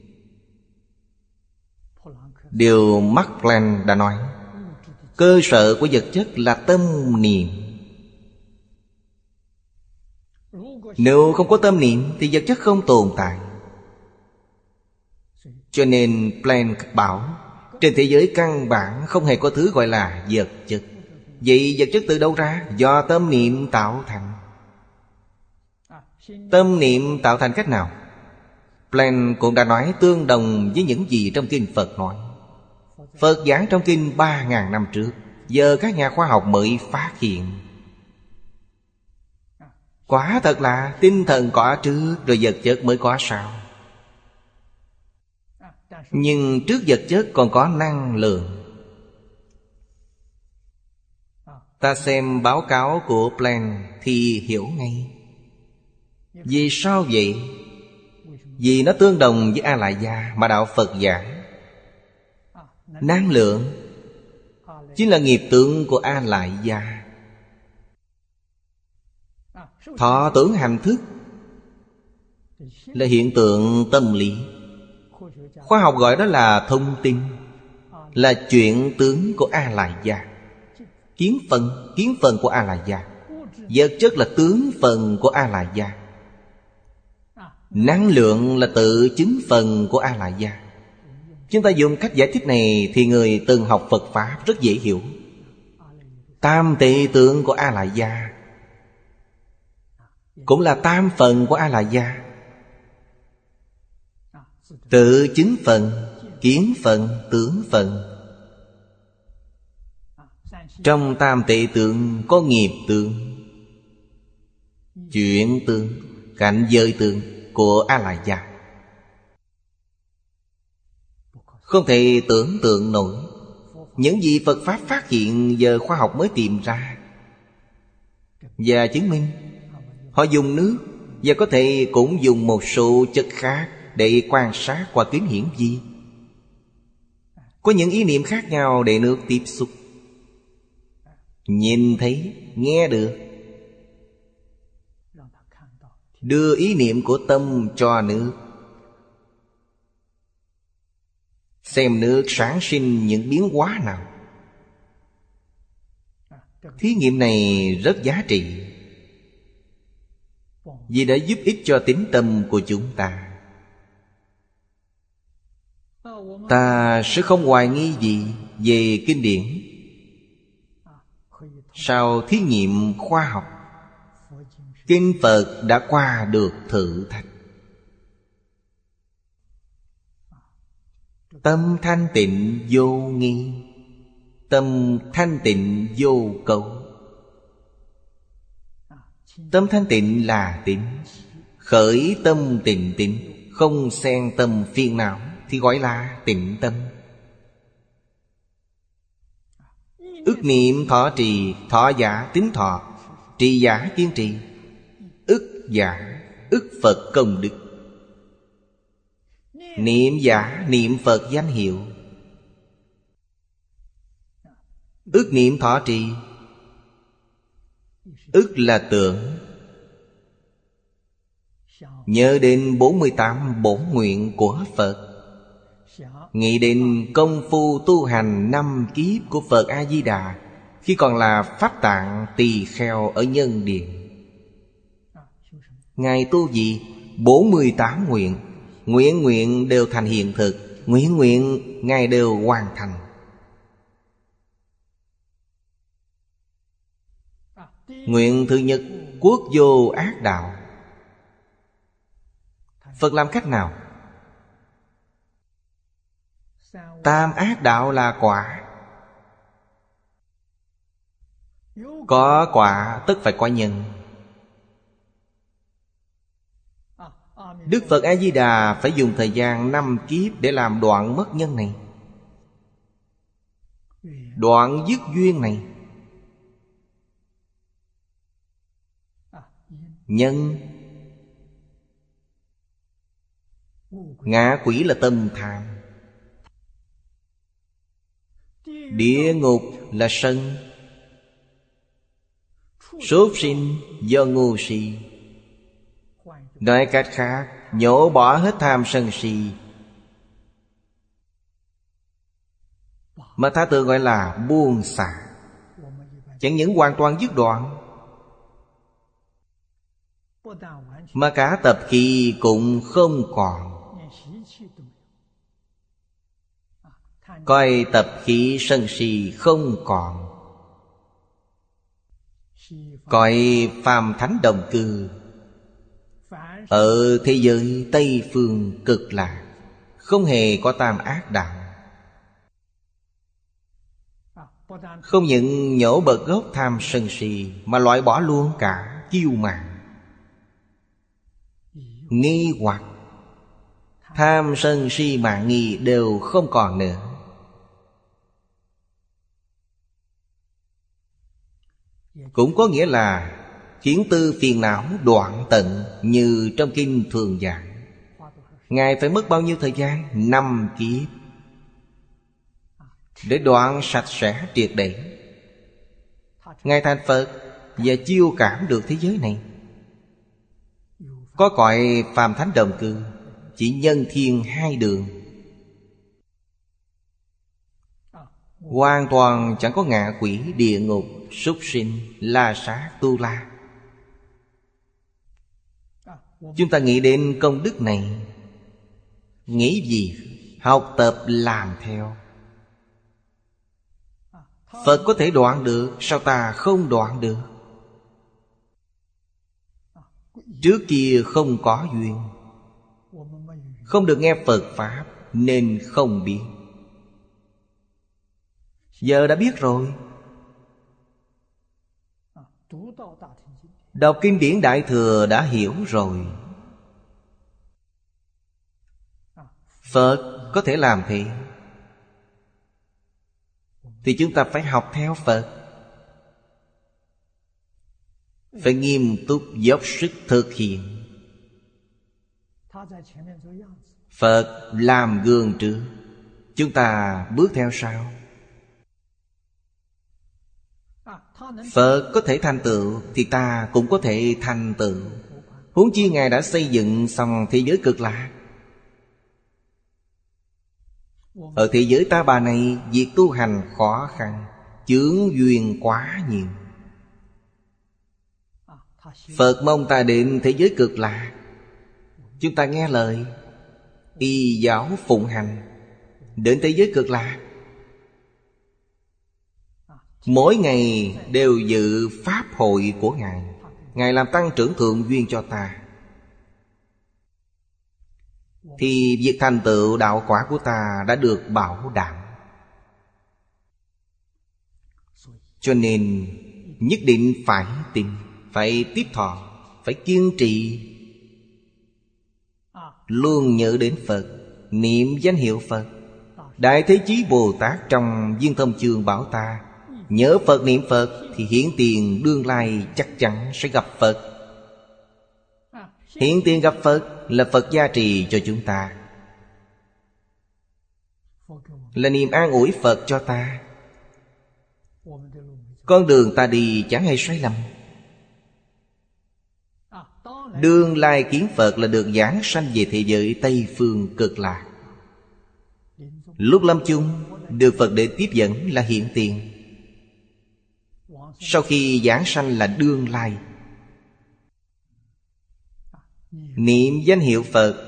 điều Max Planck đã nói, cơ sở của vật chất là tâm niệm. Nếu không có tâm niệm thì vật chất không tồn tại. Cho nên Planck bảo trên thế giới căn bản không hề có thứ gọi là vật chất. Vậy vật chất từ đâu ra? Do tâm niệm tạo thành. Tâm niệm tạo thành cách nào? Planck cũng đã nói tương đồng với những gì trong kinh Phật nói. Phật giảng trong kinh ba ngàn năm trước, giờ các nhà khoa học mới phát hiện. Quả thật là tinh thần có trước rồi vật chất mới có sau. Nhưng trước vật chất còn có năng lượng. Ta xem báo cáo của Planck thì hiểu ngay. Vì sao vậy? Vì nó tương đồng với A-lại gia mà đạo Phật giảng. Năng lượng chính là nghiệp tướng của A-lại gia. Thọ tưởng hành thức là hiện tượng tâm lý. Khoa học gọi đó là thông tin, là chuyện tướng của A-lại gia. Kiến phần, kiến phần của A-lại gia. Vật chất là tướng phần của A-lại gia. Năng lượng là tự chứng phần của A-lại gia. Chúng ta dùng cách giải thích này thì người từng học Phật Pháp rất dễ hiểu. Tam tệ tượng của A-lại gia cũng là tam phần của A-lại gia. Tự chứng phần, kiến phần, tướng phần. Trong tam tệ tượng có nghiệp tượng, chuyện tượng, cảnh giới tượng của A-lại gia. Không thể tưởng tượng nổi. Những gì Phật Pháp phát hiện giờ khoa học mới tìm ra và chứng minh. Họ dùng nước và có thể cũng dùng một số chất khác để quan sát qua kính hiển vi. Có những ý niệm khác nhau để nước tiếp xúc, nhìn thấy, nghe được. Đưa ý niệm của tâm cho nước, xem nước sản sinh những biến hóa nào. Thí nghiệm này rất giá trị, vì đã giúp ích cho tín tâm của chúng ta. Ta sẽ không hoài nghi gì về kinh điển. Sau thí nghiệm khoa học, kinh Phật đã qua được thử thách. Tâm thanh tịnh vô nghi, tâm thanh tịnh vô cấu. Tâm thanh tịnh là tịnh, khởi tâm tịnh tịnh, không xen tâm phiền não thì gọi là tịnh tâm. Ức niệm thọ trì, thọ giả tín thọ, trì giả kiên trì, ức giả ức Phật công đức, niệm giả niệm Phật danh hiệu. Ức niệm thọ trì, ức là tưởng, nhớ đến bốn mươi tám bổn nguyện của Phật, nghĩ đến công phu tu hành năm kiếp của Phật A-di-đà khi còn là Pháp Tạng Tỳ Kheo ở Nhân Điện. Ngài tu gì? bốn mươi tám nguyện. Nguyện nguyện đều thành hiện thực, nguyện nguyện Ngài đều hoàn thành. Nguyện thứ nhất, quốc vô ác đạo. Phật làm cách nào? Tam ác đạo là quả. Có quả tất phải có nhân. Đức Phật A-di-đà phải dùng thời gian năm kiếp để làm đoạn mất nhân này, đoạn dứt duyên này. Nhân, ngạ quỷ là tâm tham, địa ngục là sân, súc sinh do ngu si. Nói cách khác, nhổ bỏ hết tham sân si, mà Tha Tự gọi là buông xả. Chẳng những hoàn toàn dứt đoạn, mà cả tập khí cũng không còn. Coi tập khí sân si không còn. Coi phàm thánh đồng cư ở thế giới Tây Phương Cực Lạc không hề có tam ác đạo. Không những nhổ bật gốc tham sân si, mà loại bỏ luôn cả kiêu mạn, nghi hoặc. Tham sân si mạn nghi đều không còn nữa. Cũng có nghĩa là khiến tư phiền não đoạn tận, như trong kinh thường giảng. Ngài phải mất bao nhiêu thời gian? Năm kiếp để đoạn sạch sẽ triệt để. Ngài thành Phật và chiêu cảm được thế giới này. Có cõi phàm thánh đồng cư, chỉ nhân thiên hai đường, hoàn toàn chẳng có ngạ quỷ, địa ngục, súc sinh, la sát, tu la. Chúng ta nghĩ đến công đức này, nghĩ gì? Học tập làm theo. Phật có thể đoạn được, sao ta không đoạn được? Trước kia không có duyên, không được nghe Phật Pháp nên không biết. Giờ đã biết rồi. Đọc kinh điển Đại Thừa đã hiểu rồi. Phật có thể làm thế, thì chúng ta phải học theo Phật, phải nghiêm túc dốc sức thực hiện. Phật làm gương trước, Chúng ta bước theo sau. Phật có thể thành tựu thì ta cũng có thể thành tựu. Huống chi Ngài đã xây dựng xong thế giới cực lạc. Ở thế giới ta bà này, việc tu hành khó khăn, chướng duyên quá nhiều. Phật mong ta đến thế giới cực lạc, chúng ta nghe lời, y giáo phụng hành, đến thế giới cực lạc. Mỗi ngày đều dự pháp hội của Ngài. Ngài làm tăng trưởng thượng duyên cho ta, thì việc thành tựu đạo quả của ta đã được bảo đảm. Cho nên nhất định phải tin, phải tiếp thọ, phải kiên trì, luôn nhớ đến Phật, niệm danh hiệu Phật. Đại Thế Chí Bồ Tát trong Viên Thông Chương bảo ta, nhớ Phật niệm Phật thì hiển tiền đương lai chắc chắn sẽ gặp Phật. Hiển tiền gặp Phật là Phật gia trì cho chúng ta, là niềm an ủi Phật cho ta. Con đường ta đi chẳng hề sai lầm. Đương lai kiến Phật là được giảng sanh về thế giới Tây Phương Cực Lạc. Lúc lâm chung được Phật để tiếp dẫn là hiện tiền. Sau khi giảng sanh là đương lai. Niệm danh hiệu Phật,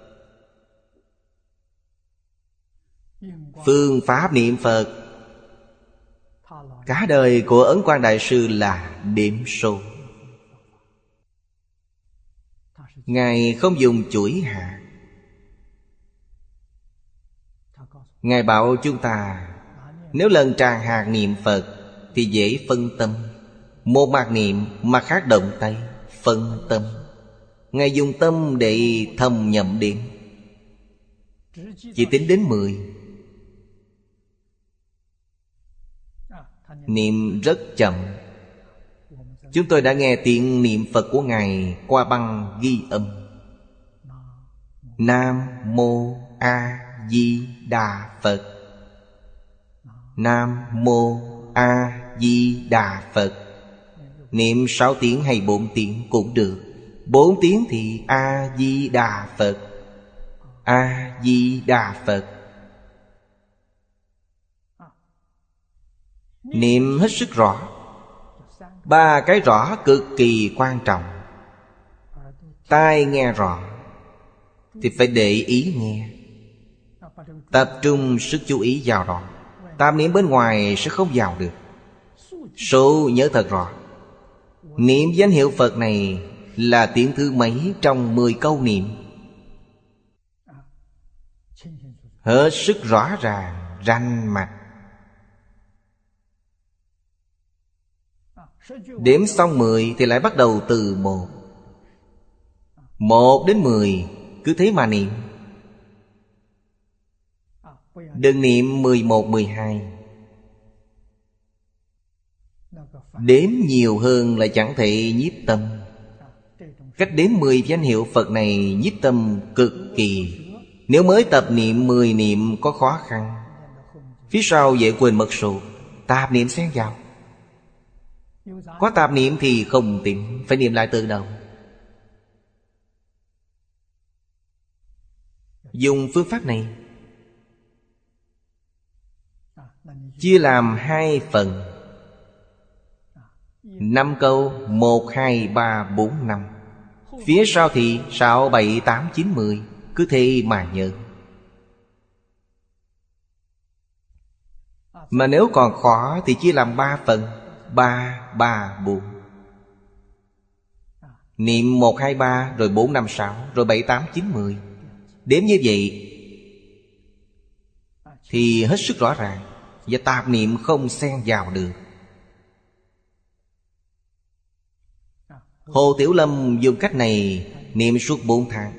phương pháp niệm Phật, cả đời của Ấn Quang Đại Sư là điểm số. Ngài không dùng chuỗi hạt. Ngài bảo chúng ta, nếu lần tràn hạt niệm Phật thì dễ phân tâm. Một mặt niệm, mặt khác động tay, phân tâm. Ngài dùng tâm để thầm nhậm điểm, chỉ tính đến mười. Niệm rất chậm. Chúng tôi đã nghe tiếng niệm Phật của Ngài qua băng ghi âm. Nam Mô A Di Đà Phật. Nam Mô A Di Đà Phật. Niệm sáu tiếng hay bốn tiếng cũng được. Bốn tiếng thì A Di Đà Phật, A Di Đà Phật. Niệm hết sức rõ. Ba cái rõ cực kỳ quan trọng. Tai nghe rõ thì phải để ý nghe, tập trung sức chú ý vào đó. Tạp niệm bên ngoài sẽ không vào được. Số nhớ thật rõ. Niệm danh hiệu Phật này là tiếng thứ mấy trong mười câu niệm. Hết sức rõ ràng, rành mạch. Đếm xong mười thì lại bắt đầu từ một. Một đến mười, cứ thế mà niệm. Đừng niệm mười một, mười hai. Đếm nhiều hơn là chẳng thể nhiếp tâm. Cách đếm mười danh hiệu Phật này nhiếp tâm cực kỳ. Nếu mới tập niệm mười niệm có khó khăn, phía sau dễ quên mật số, tạp niệm xen vào. Có tạp niệm thì không tìm, phải niệm lại từ đầu. Dùng phương pháp này chia làm hai phần. Năm câu, một, hai, ba, bốn, năm. Phía sau thì sáu, bảy, tám, chín, mười. Cứ thế mà nhớ. Mà nếu còn khó thì chia làm ba phần. Ba, ba, bốn. Niệm một, hai, ba, rồi bốn, năm, sáu, rồi bảy, tám, chín, mười. Đếm như vậy thì hết sức rõ ràng, và tạp niệm không xen vào được. Hồ Tiểu Lâm dùng cách này niệm suốt bốn tháng,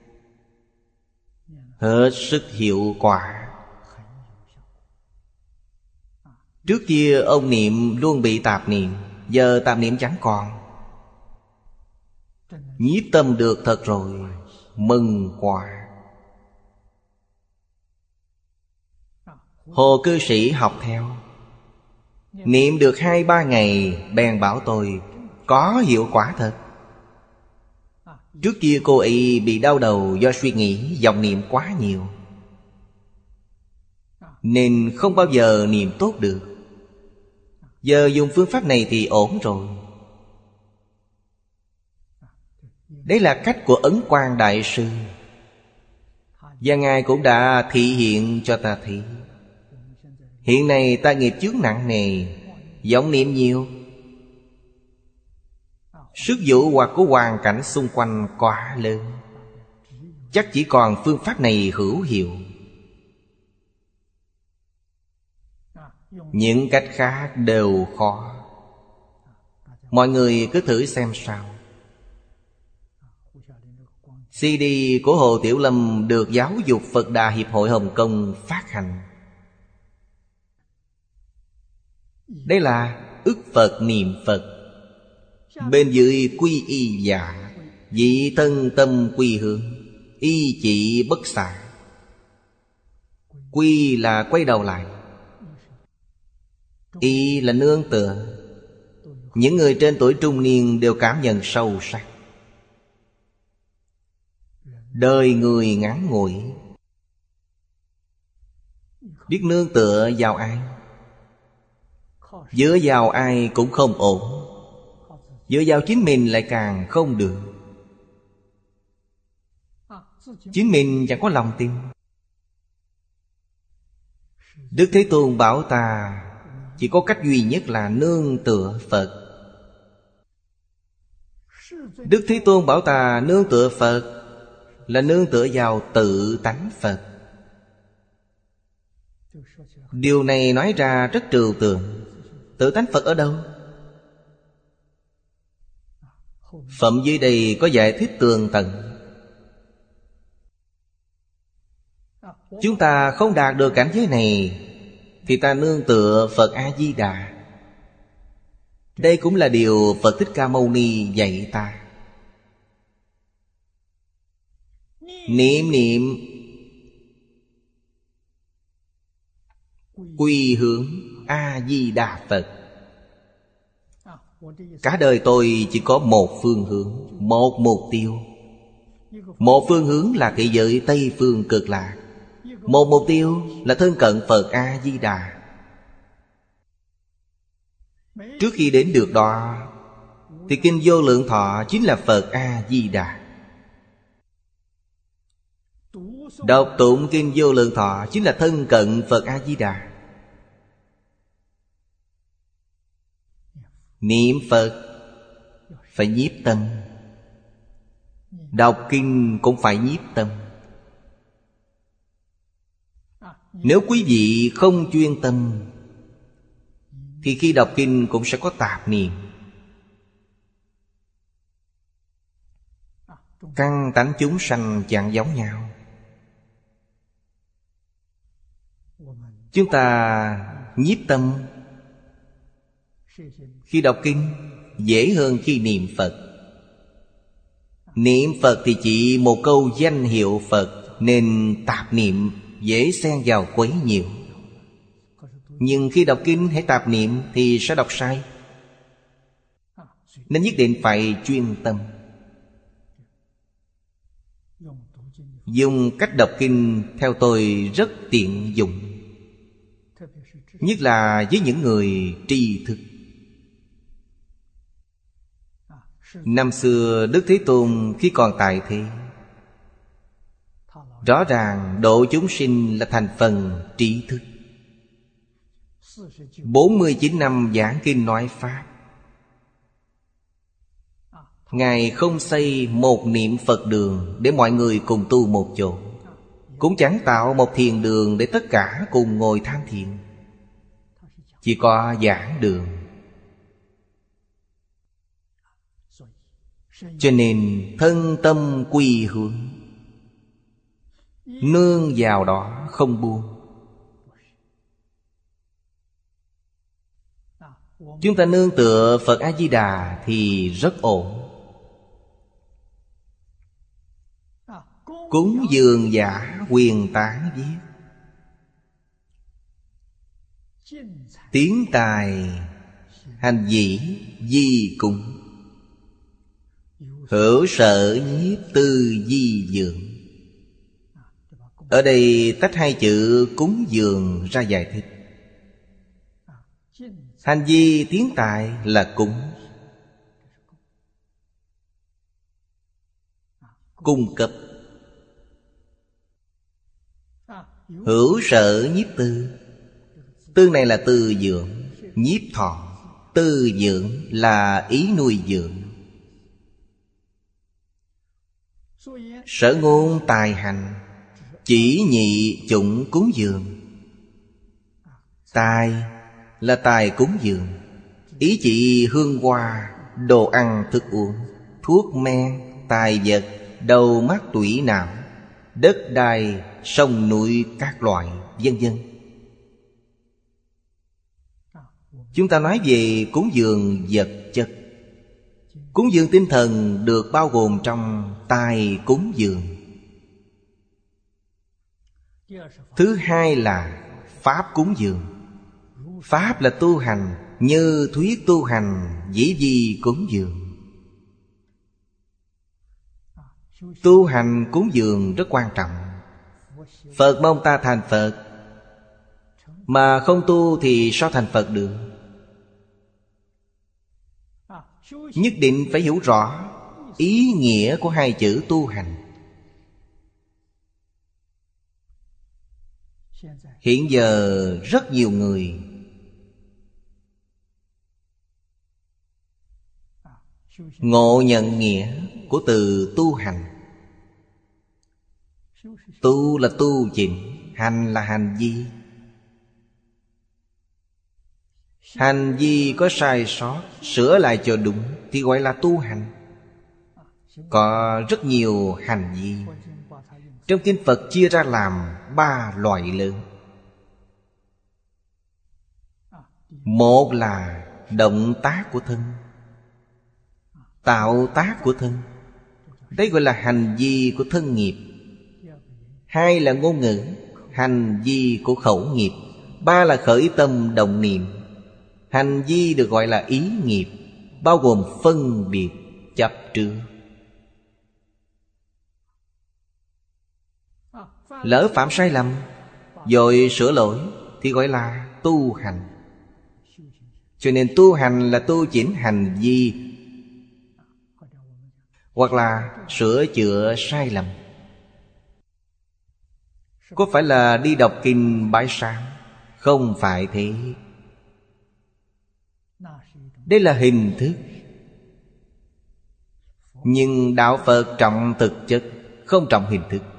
hết sức hiệu quả. Trước kia ông niệm luôn bị tạp niệm, giờ tạp niệm chẳng còn. Nhiếp tâm được thật rồi, mừng quá. Hồ cư sĩ học theo, niệm được hai ba ngày bèn bảo tôi có hiệu quả thật. Trước kia cô ấy bị đau đầu do suy nghĩ vọng niệm quá nhiều, nên không bao giờ niệm tốt được. Giờ dùng phương pháp này thì ổn rồi. Đấy là cách của Ấn Quang Đại Sư, và Ngài cũng đã thị hiện cho ta thấy. Hiện nay ta nghiệp chướng nặng nề, vọng niệm nhiều, sức dụ hoặc của hoàn cảnh xung quanh quá lớn, chắc chỉ còn phương pháp này hữu hiệu. Những cách khác đều khó. Mọi người cứ thử xem sao. xê đê của Hồ Tiểu Lâm được Giáo dục Phật Đà Hiệp hội Hồng Kông phát hành. Đây là ức Phật niệm Phật. Bên dưới quy y giả, vị thân tâm quy hướng, y chỉ bất xả. Quy là quay đầu lại, y là nương tựa. Những người trên tuổi trung niên đều cảm nhận sâu sắc. Đời người ngắn ngủi, biết nương tựa vào ai. Dựa vào ai cũng không ổn, dựa vào chính mình lại càng không được. Chính mình chẳng có lòng tin. Đức Thế Tôn bảo ta chỉ có cách duy nhất là nương tựa Phật. Đức Thế Tôn bảo ta nương tựa Phật là nương tựa vào tự tánh Phật. Điều này nói ra rất trừu tượng. Tự tánh Phật ở đâu? Phẩm dưới đây có giải thích tường tận. Chúng ta không đạt được cảnh giới này thì ta nương tựa Phật A-di-đà. Đây cũng là điều Phật Thích Ca Mâu Ni dạy ta. Niệm niệm quy hướng A-di-đà Phật. Cả đời tôi chỉ có một phương hướng, một mục tiêu. Một phương hướng là thế giới Tây Phương Cực Lạc, một mục tiêu là thân cận Phật A-di-đà. Trước khi đến được đó thì Kinh Vô Lượng Thọ chính là Phật A-di-đà. Đọc tụng Kinh Vô Lượng Thọ chính là thân cận Phật A-di-đà. Niệm Phật phải nhiếp tâm, đọc kinh cũng phải nhiếp tâm. Nếu quý vị không chuyên tâm thì khi đọc kinh cũng sẽ có tạp niệm. Căn tánh chúng sanh chẳng giống nhau. Chúng ta nhiếp tâm khi đọc kinh dễ hơn khi niệm Phật. Niệm Phật thì chỉ một câu danh hiệu Phật, nên tạp niệm dễ xen vào quấy nhiều. Nhưng khi đọc kinh hãy tạp niệm thì sẽ đọc sai. Nên nhất định phải chuyên tâm. Dùng cách đọc kinh theo tôi rất tiện dụng, nhất là với những người tri thức. Năm xưa Đức Thế Tôn khi còn tại thế, rõ ràng độ chúng sinh là thành phần trí thức. Bốn mươi chín năm giảng kinh nói Pháp, Ngài không xây một niệm Phật đường để mọi người cùng tu một chỗ, cũng chẳng tạo một thiền đường để tất cả cùng ngồi tham thiền. Chỉ có giảng đường. Cho nên thân tâm quy hướng, nương vào đó không buông. Chúng ta nương tựa Phật A-di-đà thì rất ổn. Cúng dường giả quyền tán viết, Tiến tài hành dĩ di cúng. Hữu sở nhiếp tư di dường. Ở đây tách hai chữ cúng dường ra giải thích. Hành vi tiến tài là cúng, cung cấp. Hữu sở nhiếp tư. Tư này là tư dưỡng, nhiếp thọ. Tư dưỡng là ý nuôi dưỡng. Sở ngôn tài hành chỉ nhị chủng cúng dường. Tài là tài cúng dường, ý chỉ hương hoa, đồ ăn thức uống, thuốc men, tài vật, đầu mắt tủy não, đất đai, sông núi các loại, vân vân. Chúng ta nói về cúng dường vật chất. Cúng dường tinh thần được bao gồm trong tài cúng dường. Thứ hai là pháp cúng dường. Pháp là tu hành, như thuyết tu hành, dĩ vi cúng dường. Tu hành cúng dường rất quan trọng. Phật mong ta thành Phật, mà không tu thì sao thành Phật được? Nhất định phải hiểu rõ ý nghĩa của hai chữ tu hành. Hiện giờ rất nhiều người ngộ nhận nghĩa của từ tu hành. Tu là tu chỉnh, hành là hành vi. Hành vi có sai sót, sửa lại cho đúng thì gọi là tu hành. Có rất nhiều hành vi. Trong kinh Phật chia ra làm ba loại lớn. Một là động tác của thân, tạo tác của thân. Đấy gọi là hành vi của thân nghiệp. Hai là ngôn ngữ, hành vi của khẩu nghiệp. Ba là khởi tâm động niệm. Hành vi được gọi là ý nghiệp, bao gồm phân biệt, chấp trước. Lỡ phạm sai lầm rồi sửa lỗi thì gọi là tu hành. Cho nên tu hành là tu chỉnh hành vi, hoặc là sửa chữa sai lầm. Có phải là đi đọc kinh bái sám? Không phải thế. Đây là hình thức. Nhưng đạo Phật trọng thực chất, không trọng hình thức.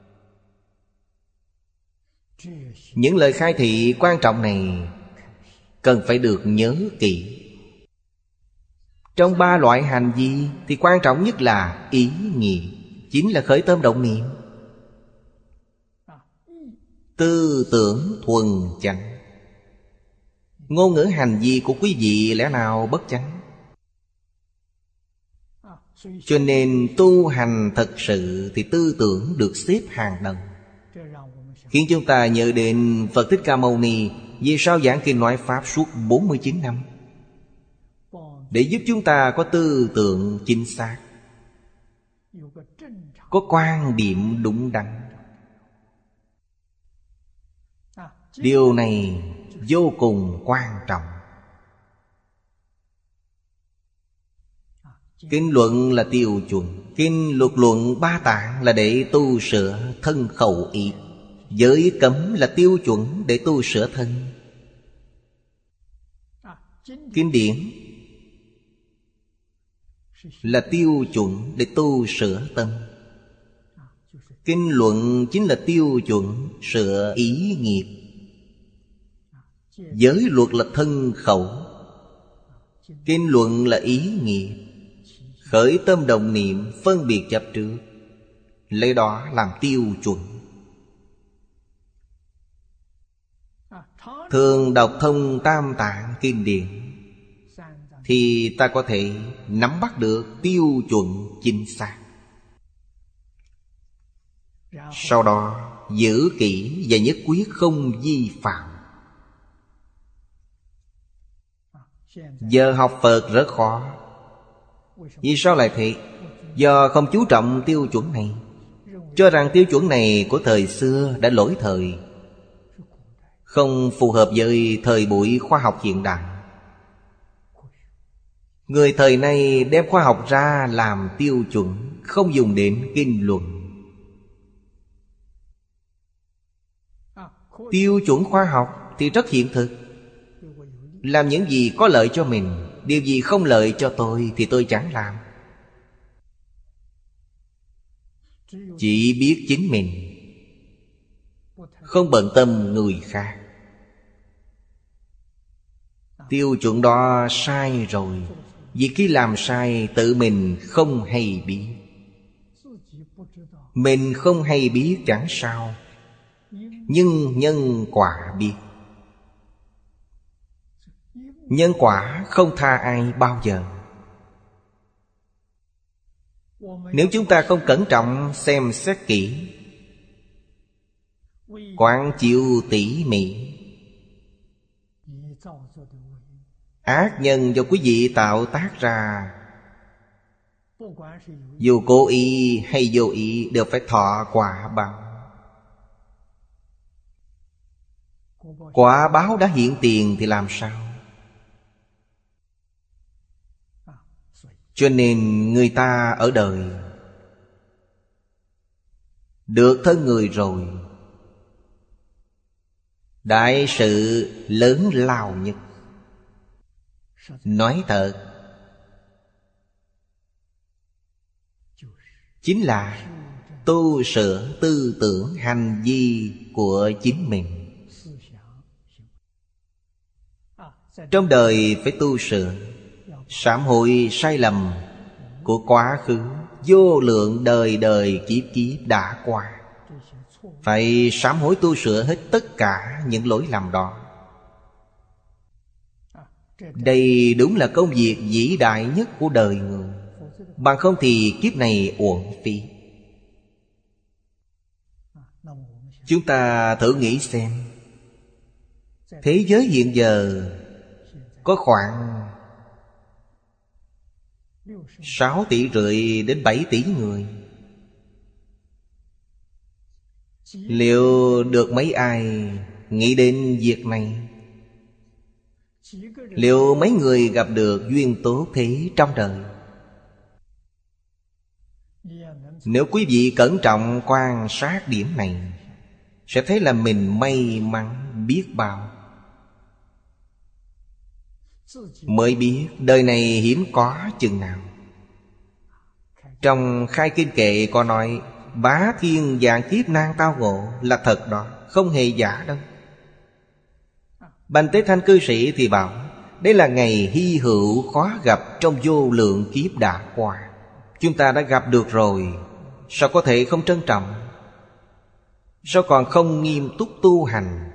Những lời khai thị quan trọng này cần phải được nhớ kỹ. Trong ba loại hành vi thì quan trọng nhất là ý nghĩa, chính là khởi tâm động niệm. Tư tưởng thuần chánh. Ngôn ngữ hành vi của quý vị lẽ nào bất chánh? Cho nên tu hành thật sự thì tư tưởng được xếp hàng đầu, khiến chúng ta nhớ đến Phật Thích Ca Mâu Ni vì sao giảng kinh nói Pháp suốt bốn mươi chín năm, để giúp chúng ta có tư tưởng chính xác, có quan điểm đúng đắn. Điều này vô cùng quan trọng. Kinh luận là tiêu chuẩn. Kinh luật luận ba tạng là để tu sửa thân khẩu ý. Giới cấm là tiêu chuẩn để tu sửa thân. Kinh điển là tiêu chuẩn để tu sửa tâm. Kinh luận chính là tiêu chuẩn sửa ý nghiệp. Giới luật là thân khẩu. Kinh luận là ý nghiệp. Khởi tâm động niệm, phân biệt chấp trước, lấy đó làm tiêu chuẩn. Thường đọc thông Tam Tạng kinh điển thì ta có thể nắm bắt được tiêu chuẩn chính xác. Sau đó giữ kỹ và nhất quyết không vi phạm. Giờ học Phật rất khó. Vì sao lại thế? Do không chú trọng tiêu chuẩn này, cho rằng tiêu chuẩn này của thời xưa đã lỗi thời, không phù hợp với thời buổi khoa học hiện đại. Người thời nay đem khoa học ra làm tiêu chuẩn, không dùng đến kinh luận. Tiêu chuẩn khoa học thì rất hiện thực. Làm những gì có lợi cho mình, điều gì không lợi cho tôi thì tôi chẳng làm. Chỉ biết chính mình, không bận tâm người khác. Tiêu chuẩn đó sai rồi. Vì khi làm sai tự mình không hay biết. Mình không hay biết chẳng sao, nhưng nhân quả biết. Nhân quả không tha ai bao giờ. Nếu chúng ta không cẩn trọng xem xét kỹ, quán chiếu tỉ mỉ, ác nhân do quý vị tạo tác ra, dù cố ý hay vô ý đều phải thọ quả báo. Quả báo đã hiện tiền thì làm sao? Cho nên người ta ở đời được thân người rồi, đại sự lớn lao nhất. Nói thật, chính là tu sửa tư tưởng hành vi của chính mình. Trong đời phải tu sửa, sám hối sai lầm của quá khứ vô lượng đời đời kiếp kiếp đã qua. Phải sám hối tu sửa hết tất cả những lỗi lầm đó. Đây đúng là công việc vĩ đại nhất của đời người. Bằng không thì kiếp này uổng phí. Chúng ta thử nghĩ xem, thế giới hiện giờ có khoảng sáu tỷ rưỡi đến bảy tỷ người. Liệu được mấy ai nghĩ đến việc này? Liệu mấy người gặp được duyên tốt thế trong đời? Nếu quý vị cẩn trọng quan sát điểm này, sẽ thấy là mình may mắn biết bao. Mới biết đời này hiếm có chừng nào. Trong Khai Kinh Kệ có nói, bá thiên vạn kiếp nan tao ngộ, là thật đó, không hề giả đâu. Bành Tế Thanh cư sĩ thì bảo, đây là ngày hy hữu khó gặp trong vô lượng kiếp đã qua. Chúng ta đã gặp được rồi, sao có thể không trân trọng? Sao còn không nghiêm túc tu hành?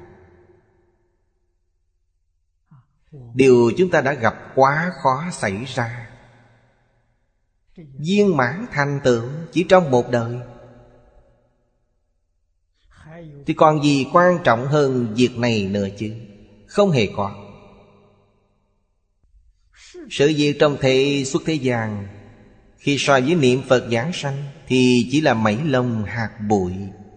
Điều chúng ta đã gặp quá khó xảy ra. Viên mãn thành tựu chỉ trong một đời, thì còn gì quan trọng hơn việc này nữa chứ? Không hề có. Sự việc trong thế xuất thế gian, khi so với niệm Phật giảng sanh, thì chỉ là mảy lông hạt bụi,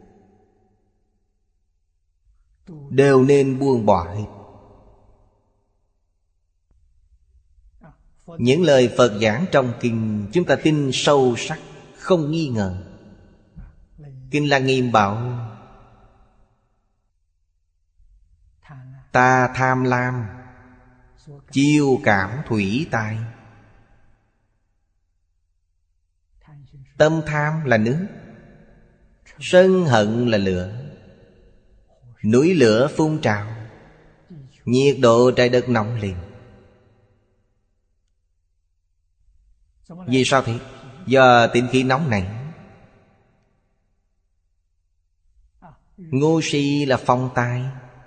đều nên buông bỏ hết. Những lời Phật giảng trong kinh chúng ta tin sâu sắc, không nghi ngờ. Kinh Lăng Nghiêm bảo, ta tham lam, chiêu cảm thủy tai. Tâm tham là nước, sân hận là lửa. Núi lửa phun trào, nhiệt độ trái đất nóng lên. Vì sao thế? Do tính khí nóng này. Ngu si là phong tai,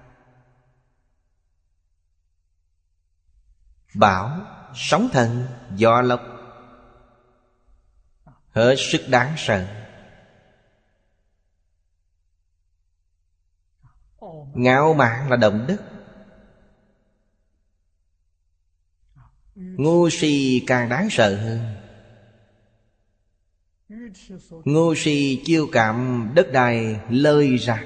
bão, sóng thần, gió lốc, hết sức đáng sợ. Ngạo mạn là động đất, Ngu si càng đáng sợ hơn. Ngu si chiêu cảm đất đai lơi ra,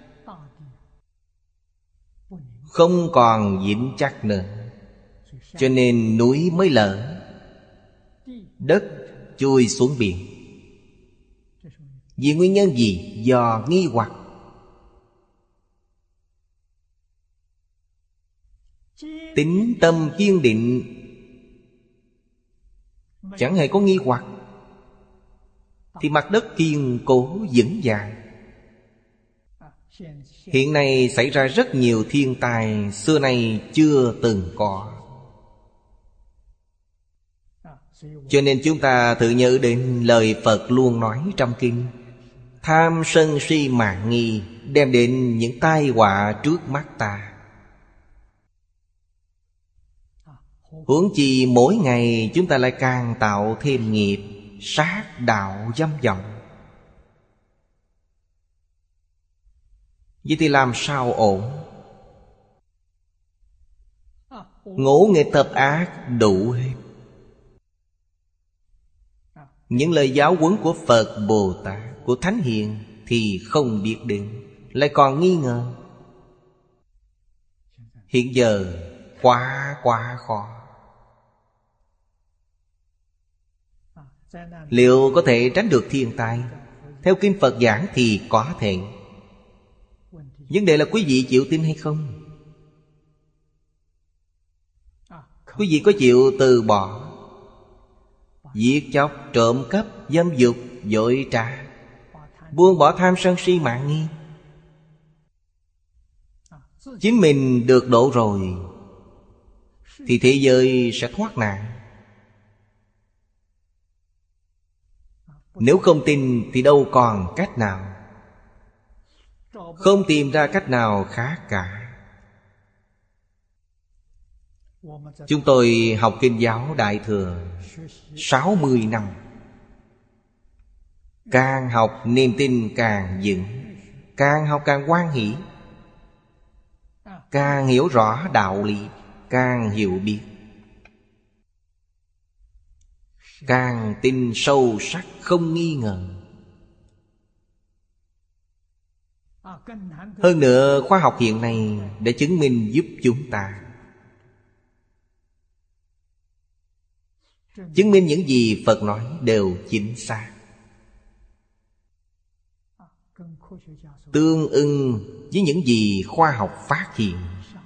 không còn vững chắc nữa. Cho nên núi mới lở, đất chui xuống biển. Vì nguyên nhân gì? Do nghi hoặc. Tín tâm kiên định, chẳng hề có nghi hoặc, thì mặt đất kiên cố vững vàng. Hiện nay xảy ra rất nhiều thiên tai xưa nay chưa từng có. Cho nên chúng ta tự nhớ đến lời Phật luôn nói trong kinh: tham sân si mạn nghi đem đến những tai họa trước mắt ta. Huống chi mỗi ngày chúng ta lại càng tạo thêm nghiệp sát đạo dâm vọng. Vậy thì làm sao ổn? Ngũ nghịch thập ác đủ hết. Những lời giáo huấn của Phật, Bồ Tát, của Thánh Hiền thì không biết đến, lại còn nghi ngờ. Hiện giờ quá quá khó. Liệu có thể tránh được thiên tai? Theo kinh Phật giảng thì có thể. Vấn đề là quý vị chịu tin hay không? Quý vị có chịu từ bỏ giết chóc, trộm cắp, dâm dục, dối trá, buông bỏ tham sân si mạn nghi, chính mình được độ rồi thì thế giới sẽ thoát nạn. Nếu không tin thì đâu còn cách nào. Không tìm ra cách nào khác cả. Chúng tôi học kinh giáo Đại Thừa sáu mươi năm. Càng học niềm tin càng vững, càng học càng hoan hỷ, càng hiểu rõ đạo lý, càng hiểu biết, càng tin sâu sắc không nghi ngờ. Hơn nữa khoa học hiện nay đã chứng minh giúp chúng ta, chứng minh những gì Phật nói đều chính xác, tương ưng với những gì khoa học phát hiện,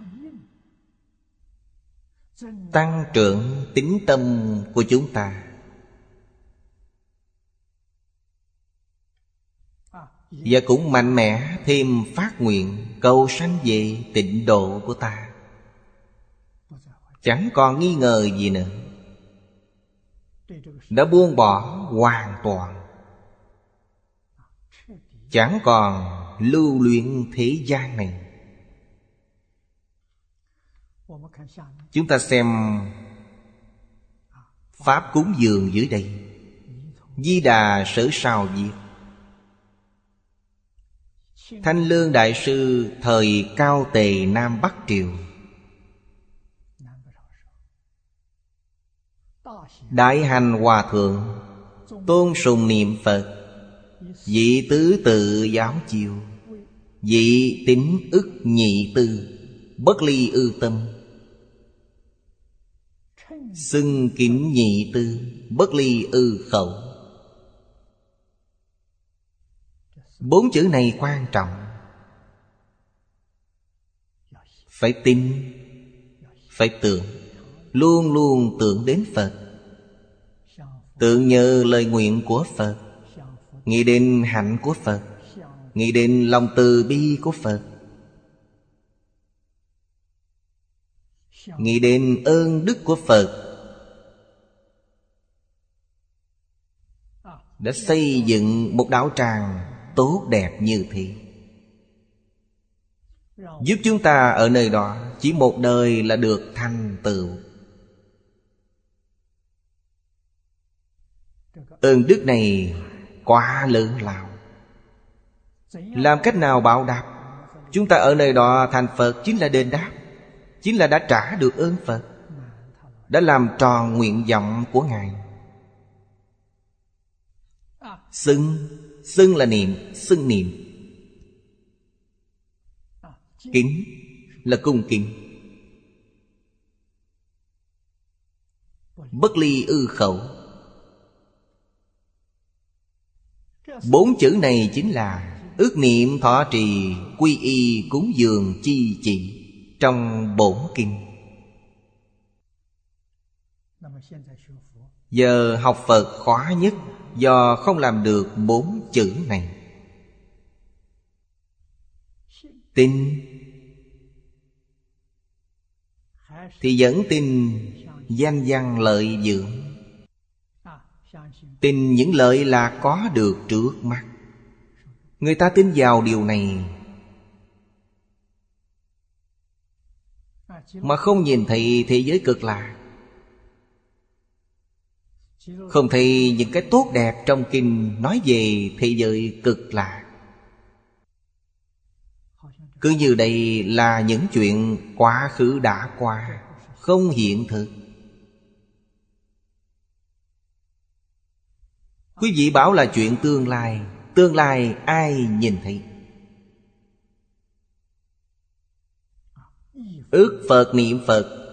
tăng trưởng tín tâm của chúng ta. Và cũng mạnh mẽ thêm phát nguyện cầu sanh về tịnh độ của ta. Chẳng còn nghi ngờ gì nữa, đã buông bỏ hoàn toàn, chẳng còn lưu luyện thế gian này. Chúng ta xem pháp cúng dường dưới đây. Di Đà Sở Sao viết: Thanh Lương Đại Sư thời Cao Tề Nam Bắc Triều, Đại Hành Hòa Thượng tôn sùng niệm Phật, vị tứ tự giáo chiêu, vị tín ức nhị tư, bất ly ư tâm, xưng kính nhị tư, bất ly ư khẩu. Bốn chữ này quan trọng. Phải tin, phải tưởng, luôn luôn tưởng đến Phật, tưởng nhớ lời nguyện của Phật, nghĩ đến hạnh của Phật, nghĩ đến lòng từ bi của Phật, nghĩ đến ơn đức của Phật đã xây dựng một đạo tràng tốt đẹp như thế, giúp chúng ta ở nơi đó chỉ một đời là được thành tựu. Ơn đức này quá lớn lao. Làm cách nào báo đáp? Chúng ta ở nơi đó thành Phật chính là đền đáp, chính là đã trả được ơn Phật. đã làm tròn nguyện vọng của Ngài. Xưng, xưng là niệm, xưng niệm. Kính là cung kính. Bất ly ư khẩu. Bốn chữ này chính là ước niệm thọ trì quy y cúng dường chi chỉ trong bổn kinh. Giờ học Phật khó nhất do không làm được bốn chữ này. Tin thì vẫn tin danh văn lợi dưỡng. Tin những lợi là có được trước mắt. Người ta tin vào điều này mà không nhìn thấy thế giới cực lạc, không thấy những cái tốt đẹp trong kinh nói về thế giới cực lạc. Cứ như đây là những chuyện quá khứ đã qua, không hiện thực. Quý vị bảo là chuyện tương lai. Tương lai ai nhìn thấy? Ước Phật niệm Phật,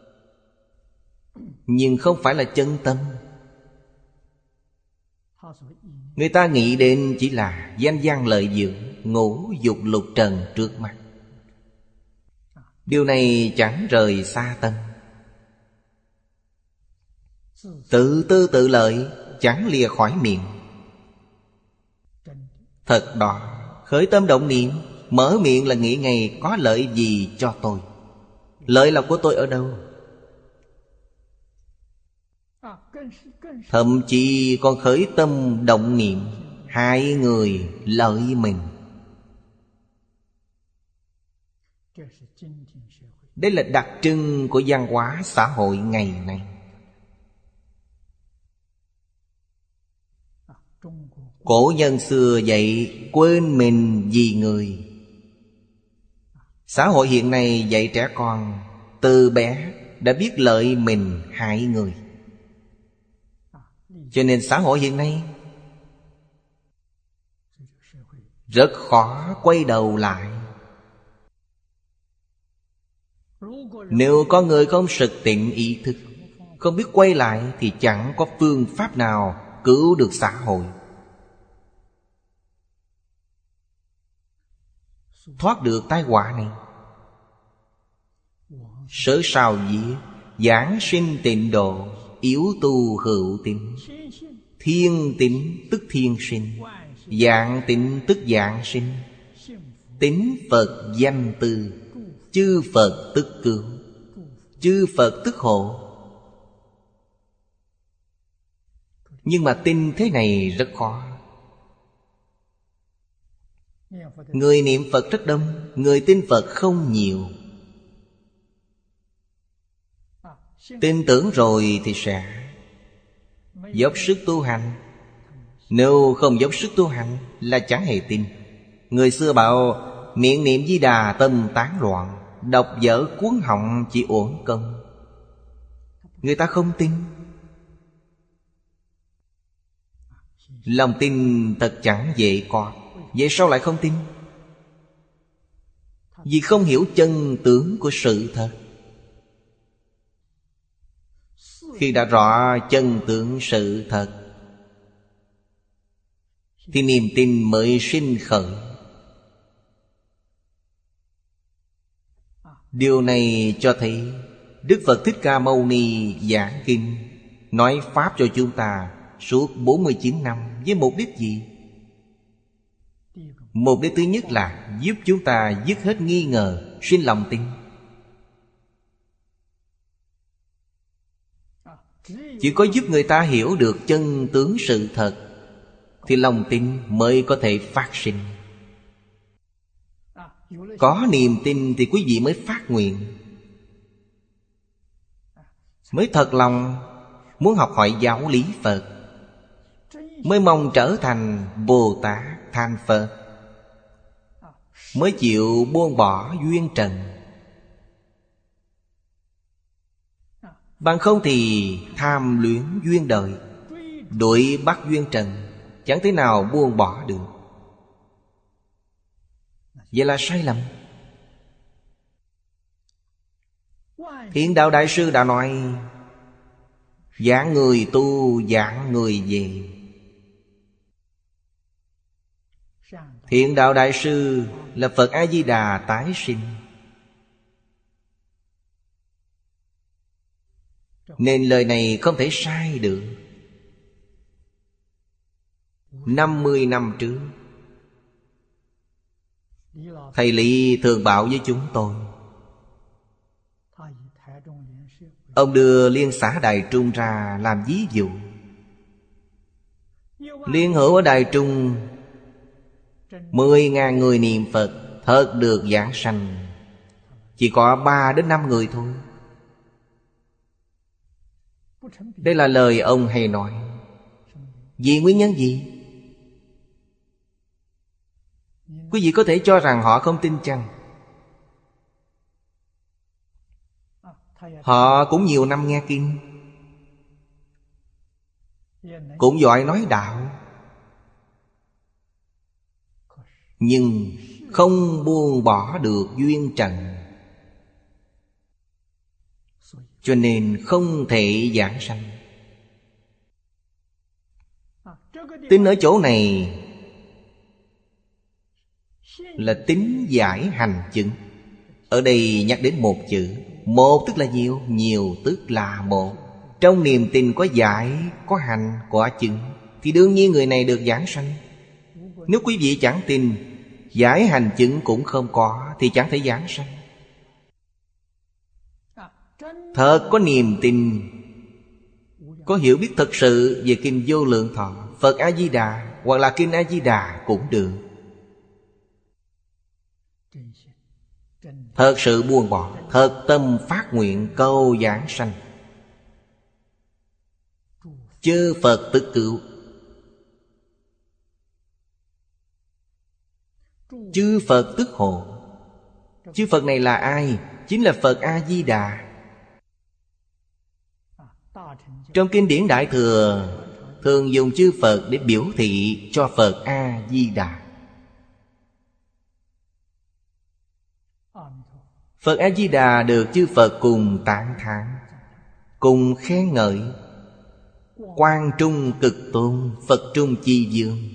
nhưng không phải là chân tâm. Người ta nghĩ đến chỉ là danh văn lợi dưỡng, ngũ dục lục trần trước mắt. Điều này chẳng rời xa tâm. Tự tư tự lợi chẳng lìa khỏi miệng. Thật đó, khởi tâm động niệm, mở miệng là nghĩ ngay có lợi gì cho tôi. Lợi là của tôi ở đâu? Thậm chí còn khởi tâm động niệm hại người lợi mình. Đây là đặc trưng của văn hóa xã hội ngày nay. Cổ nhân xưa dạy quên mình vì người. Xã hội hiện nay dạy trẻ con từ bé đã biết lợi mình hại người. Cho nên xã hội hiện nay rất khó quay đầu lại. Nếu có người không sực tỉnh ý thức, không biết quay lại, thì chẳng có phương pháp nào cứu được xã hội, thoát được tai họa này. Sở sao viết: giảng sinh tịnh độ, yếu tu hữu tín. Thiên tín tức thiên sinh, dạng tín tức dạng sinh. Tín Phật danh từ, chư Phật tức cứu, chư Phật tức hộ. Nhưng mà tin thế này rất khó. Người niệm Phật rất đông, người tin Phật không nhiều. Tin tưởng rồi thì sẽ dốc sức tu hành. Nếu không dốc sức tu hành là chẳng hề tin. Người xưa bảo miệng niệm Di Đà tâm tán loạn, đọc dở cuốn họng chỉ uổng công. Người ta không tin. Lòng tin thật chẳng dễ có. Vậy sao lại không tin? Vì không hiểu chân tướng của sự thật. Khi đã rõ chân tướng sự thật thì niềm tin mới sinh khởi. Điều này cho thấy Đức Phật Thích Ca Mâu Ni giảng kinh, nói pháp cho chúng ta suốt bốn mươi chín năm với mục đích gì? Mục đích thứ nhất là giúp chúng ta dứt hết nghi ngờ, sinh lòng tin. Chỉ có giúp người ta hiểu được chân tướng sự thật thì lòng tin mới có thể phát sinh. Có niềm tin thì quý vị mới phát nguyện, mới thật lòng muốn học hỏi giáo lý Phật, mới mong trở thành Bồ Tát thành Phật, mới chịu buông bỏ duyên trần. Bằng không thì tham luyến duyên đời, đuổi bắt duyên trần, chẳng thể nào buông bỏ được. Vậy là sai lầm. Thiện Đạo Đại Sư đã nói: dạng người tu, dạng người về. Thiện Đạo Đại Sư là Phật A-di-đà tái sinh, nên lời này không thể sai được. Năm mươi năm trước, thầy Lý thường bảo với chúng tôi, ông đưa Liên xã Đài Trung ra làm ví dụ. Liên hữu ở Đài Trung Mười ngàn người niệm Phật thật được giảng sanh, chỉ có ba đến năm người thôi. Đây là lời ông hay nói. Vì nguyên nhân gì? Quý vị có thể cho rằng họ không tin chăng? Họ cũng nhiều năm nghe kinh, cũng giỏi nói đạo, nhưng không buông bỏ được duyên trần, cho nên không thể giảng sanh. Tin ở chỗ này là tín giải hành chứng. Ở đây nhắc đến một chữ. Một tức là nhiều, nhiều tức là một. Trong niềm tin có giải, có hành, có chứng, thì đương nhiên người này được giảng sanh. Nếu quý vị chẳng tin, giải hành chứng cũng không có, thì chẳng thể giảng sanh. Thật có niềm tin, có hiểu biết thật sự về Kinh Vô Lượng Thọ, Phật A-di-đà, hoặc là Kinh A-di-đà cũng được. Thật sự buông bỏ, thật tâm phát nguyện cầu giảng sanh, chư Phật tức cứu. Chư Phật tức hộ. Chư Phật này là ai? Chính là Phật A-di-đà. Trong kinh điển Đại Thừa thường dùng chư Phật để biểu thị cho Phật A-di-đà. Phật A-di-đà được chư Phật cùng tán thán, cùng khen ngợi. Quang trung cực tôn, Phật trung chi dương.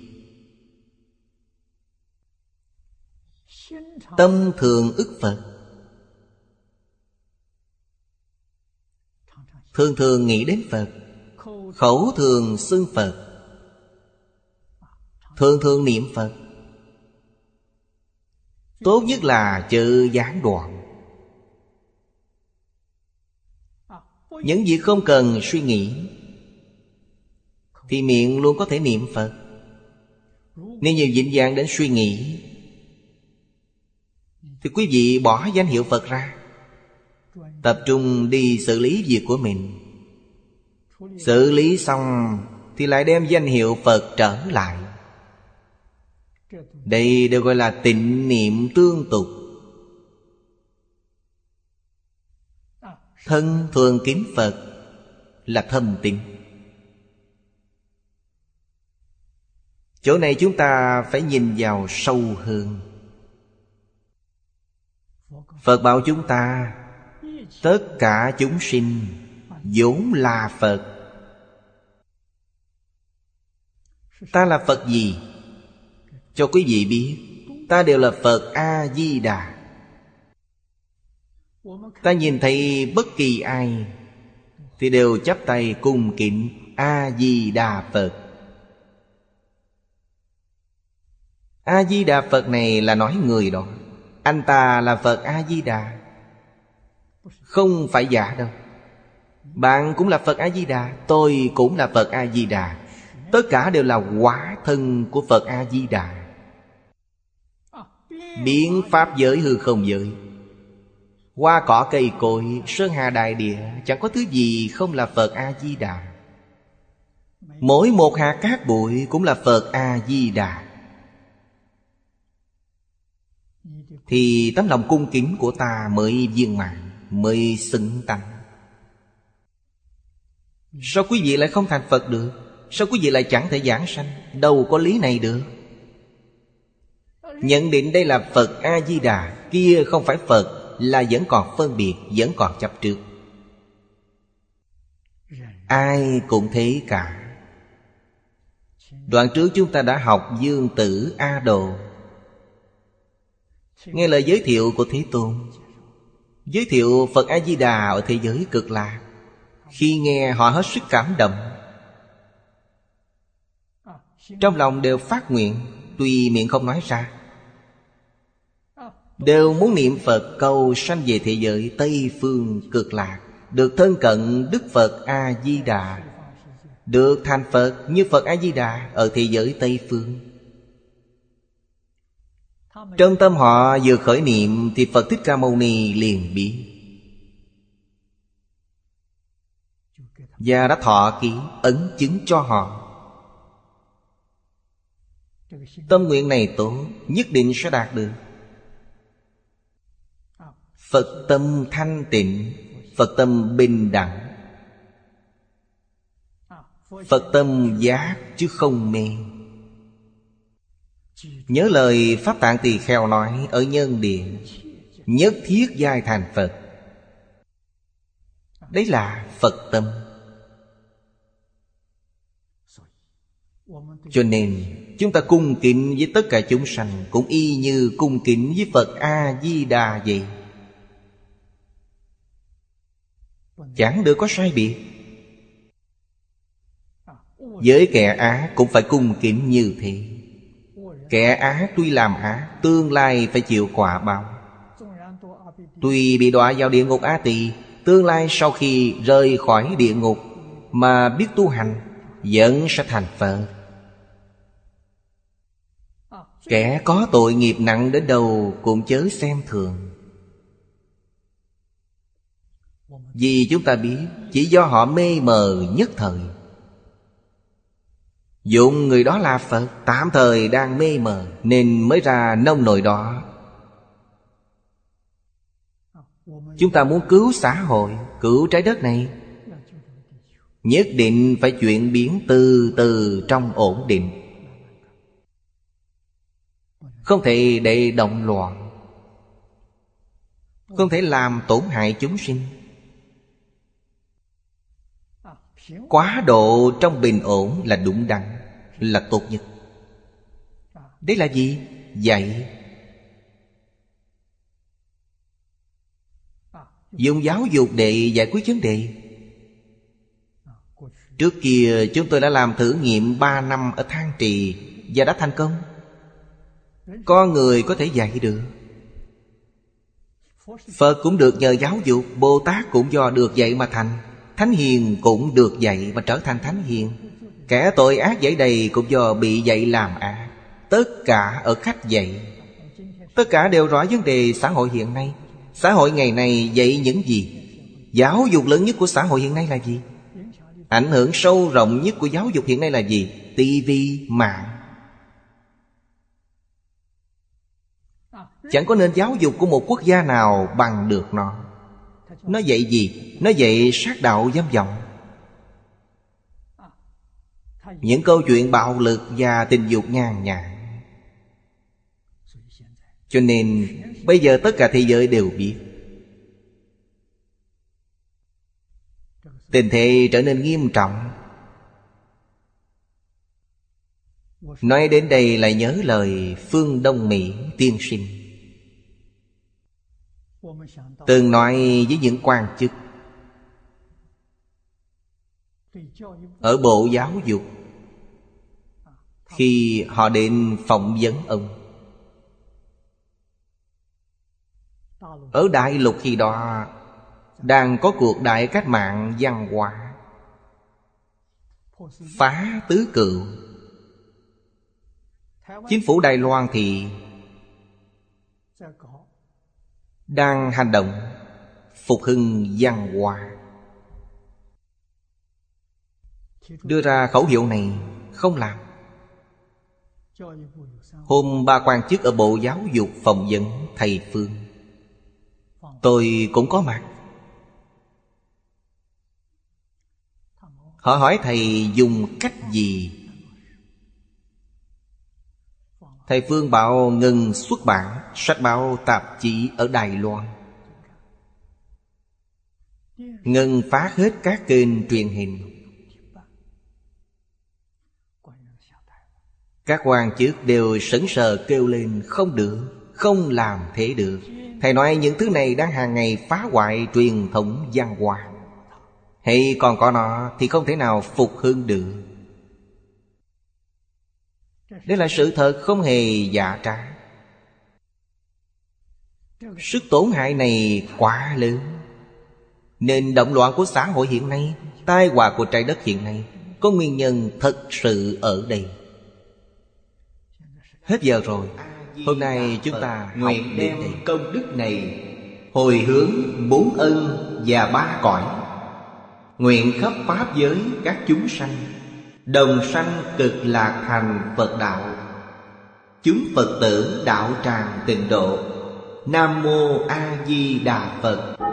Tâm thường ức Phật, thường thường nghĩ đến Phật. Khẩu thường xưng Phật, thường thường niệm Phật. Tốt nhất là chữ gián đoạn. Những việc không cần suy nghĩ thì miệng luôn có thể niệm Phật. Nếu như vĩnh viễn đến suy nghĩ thì quý vị bỏ danh hiệu Phật ra, tập trung đi xử lý việc của mình. Xử lý xong thì lại đem danh hiệu Phật trở lại. Đây đều gọi là tịnh niệm tương tục. Thân thường kính Phật là thâm tín. Chỗ này chúng ta phải nhìn vào sâu hơn. Phật bảo chúng ta tất cả chúng sinh vốn là Phật. Ta là Phật gì? Cho quý vị biết, ta đều là Phật A-di-đà. Ta nhìn thấy bất kỳ ai thì đều chắp tay cung kính A-di-đà Phật. A-di-đà Phật này là nói người đó. Anh ta là Phật A-di-đà, không phải giả đâu. Bạn cũng là Phật A-di-đà, tôi cũng là Phật A-di-đà. Tất cả đều là hóa thân của Phật A-di-đà. Biến pháp giới hư không giới, hoa cỏ cây cối, sơn hà đại địa, chẳng có thứ gì không là Phật A-di-đà. Mỗi một hạt cát bụi cũng là Phật A-di-đà. Thì tấm lòng cung kính của ta mới viên mãn, mới xứng tánh. Sao quý vị lại không thành Phật được? Sao quý vị lại chẳng thể giảng sanh? Đâu có lý này được. Nhận định đây là Phật A-di-đà, kia không phải Phật, là vẫn còn phân biệt, vẫn còn chấp trước. Ai cũng thế cả. Đoạn trước chúng ta đã học Dương Tử A Đồ, nghe lời giới thiệu của Thế Tôn, giới thiệu Phật A-di-đà ở thế giới Cực Lạc. Khi nghe họ hết sức cảm động, trong lòng đều phát nguyện, tuy miệng không nói ra, đều muốn niệm Phật cầu sanh về thế giới Tây Phương Cực Lạc, được thân cận Đức Phật A-di-đà, được thành Phật như Phật A-di-đà ở thế giới Tây Phương. Trong tâm họ vừa khởi niệm thì Phật Thích Ca Mâu Ni liền biết, và đã thọ ký ấn chứng cho họ. Tâm nguyện này tốt, nhất định sẽ đạt được. Phật tâm thanh tịnh, Phật tâm bình đẳng, Phật tâm giác chứ không mê. Nhớ lời Pháp Tạng Tỳ Kheo nói ở Nhân Điện, nhất thiết giai thành Phật. Đấy là Phật tâm. Cho nên chúng ta cung kính với tất cả chúng sanh cũng y như cung kính với Phật A-di-đà vậy, chẳng được có sai biệt. Với kẻ ác cũng phải cung kính như thế. Kẻ ác tuy làm ác, tương lai phải chịu quả báo. Tuy bị đọa vào địa ngục A Tỳ, tương lai sau khi rời khỏi địa ngục mà biết tu hành, vẫn sẽ thành Phật. Kẻ có tội nghiệp nặng đến đâu cũng chớ xem thường. Vì chúng ta biết chỉ do họ mê mờ nhất thời, dụng người đó là Phật, tạm thời đang mê mờ nên mới ra nông nổi đó. Chúng ta muốn cứu xã hội, cứu trái đất này, nhất định phải chuyển biến từ từ trong ổn định, không thể để động loạn, không thể làm tổn hại chúng sinh. Quá độ trong bình ổn là đúng đắn, là tốt nhất. Đấy là gì? Dạy. Dùng giáo dục để giải quyết vấn đề. Trước kia chúng tôi đã làm thử nghiệm ba năm ở Thang Trì và đã thành công. Con người có thể dạy được. Phật cũng được nhờ giáo dục, Bồ Tát cũng do được dạy mà thành, Thánh Hiền cũng được dạy mà trở thành Thánh Hiền. Kẻ tội ác dẫy đầy cũng do bị dạy làm ác. Tất cả ở cách dạy. Tất cả đều rõ vấn đề xã hội hiện nay. Xã hội ngày nay dạy những gì? Giáo dục lớn nhất của xã hội hiện nay là gì? Ảnh hưởng sâu rộng nhất của giáo dục hiện nay là gì? Tivi, mạng. Chẳng có nền giáo dục của một quốc gia nào bằng được nó. Nó dạy gì? Nó dạy sát đạo dâm vọng, những câu chuyện bạo lực và tình dục nhàn nhạt. Cho nên bây giờ tất cả thế giới đều biết tình thế trở nên nghiêm trọng. Nói đến đây lại nhớ lời Phương Đông Mỹ tiên sinh từng nói với những quan chức ở Bộ Giáo dục khi họ đến phỏng vấn ông. Ở Đại Lục khi đó đang có cuộc đại cách mạng văn hóa, phá tứ cựu. Chính phủ Đài Loan thì đang hành động phục hưng văn hóa, đưa ra khẩu hiệu này không làm. Hôm ba quan chức ở Bộ Giáo dục phỏng vấn thầy Phương, tôi cũng có mặt. Họ hỏi thầy dùng cách gì? Thầy Phương bảo ngừng xuất bản sách báo tạp chí ở Đài Loan, ngừng phát hết các kênh truyền hình. Các quan chức đều sững sờ kêu lên không được, không làm thế được. Thầy nói những thứ này đang hàng ngày phá hoại truyền thống văn hóa, hay còn có nó thì không thể nào phục hưng được. Đây là sự thật không hề giả trá. Sức tổn hại này quá lớn. Nên động loạn của xã hội hiện nay, tai họa của trái đất hiện nay, có nguyên nhân thật sự ở đây. Hết giờ rồi. Hôm nay chúng ta nguyện đem công đức này hồi hướng bốn ân và ba cõi, nguyện khắp pháp giới các chúng sanh đồng sanh cực lạc thành Phật đạo. Chúng Phật tử đạo tràng tịnh độ. Nam Mô A Di Đà Phật.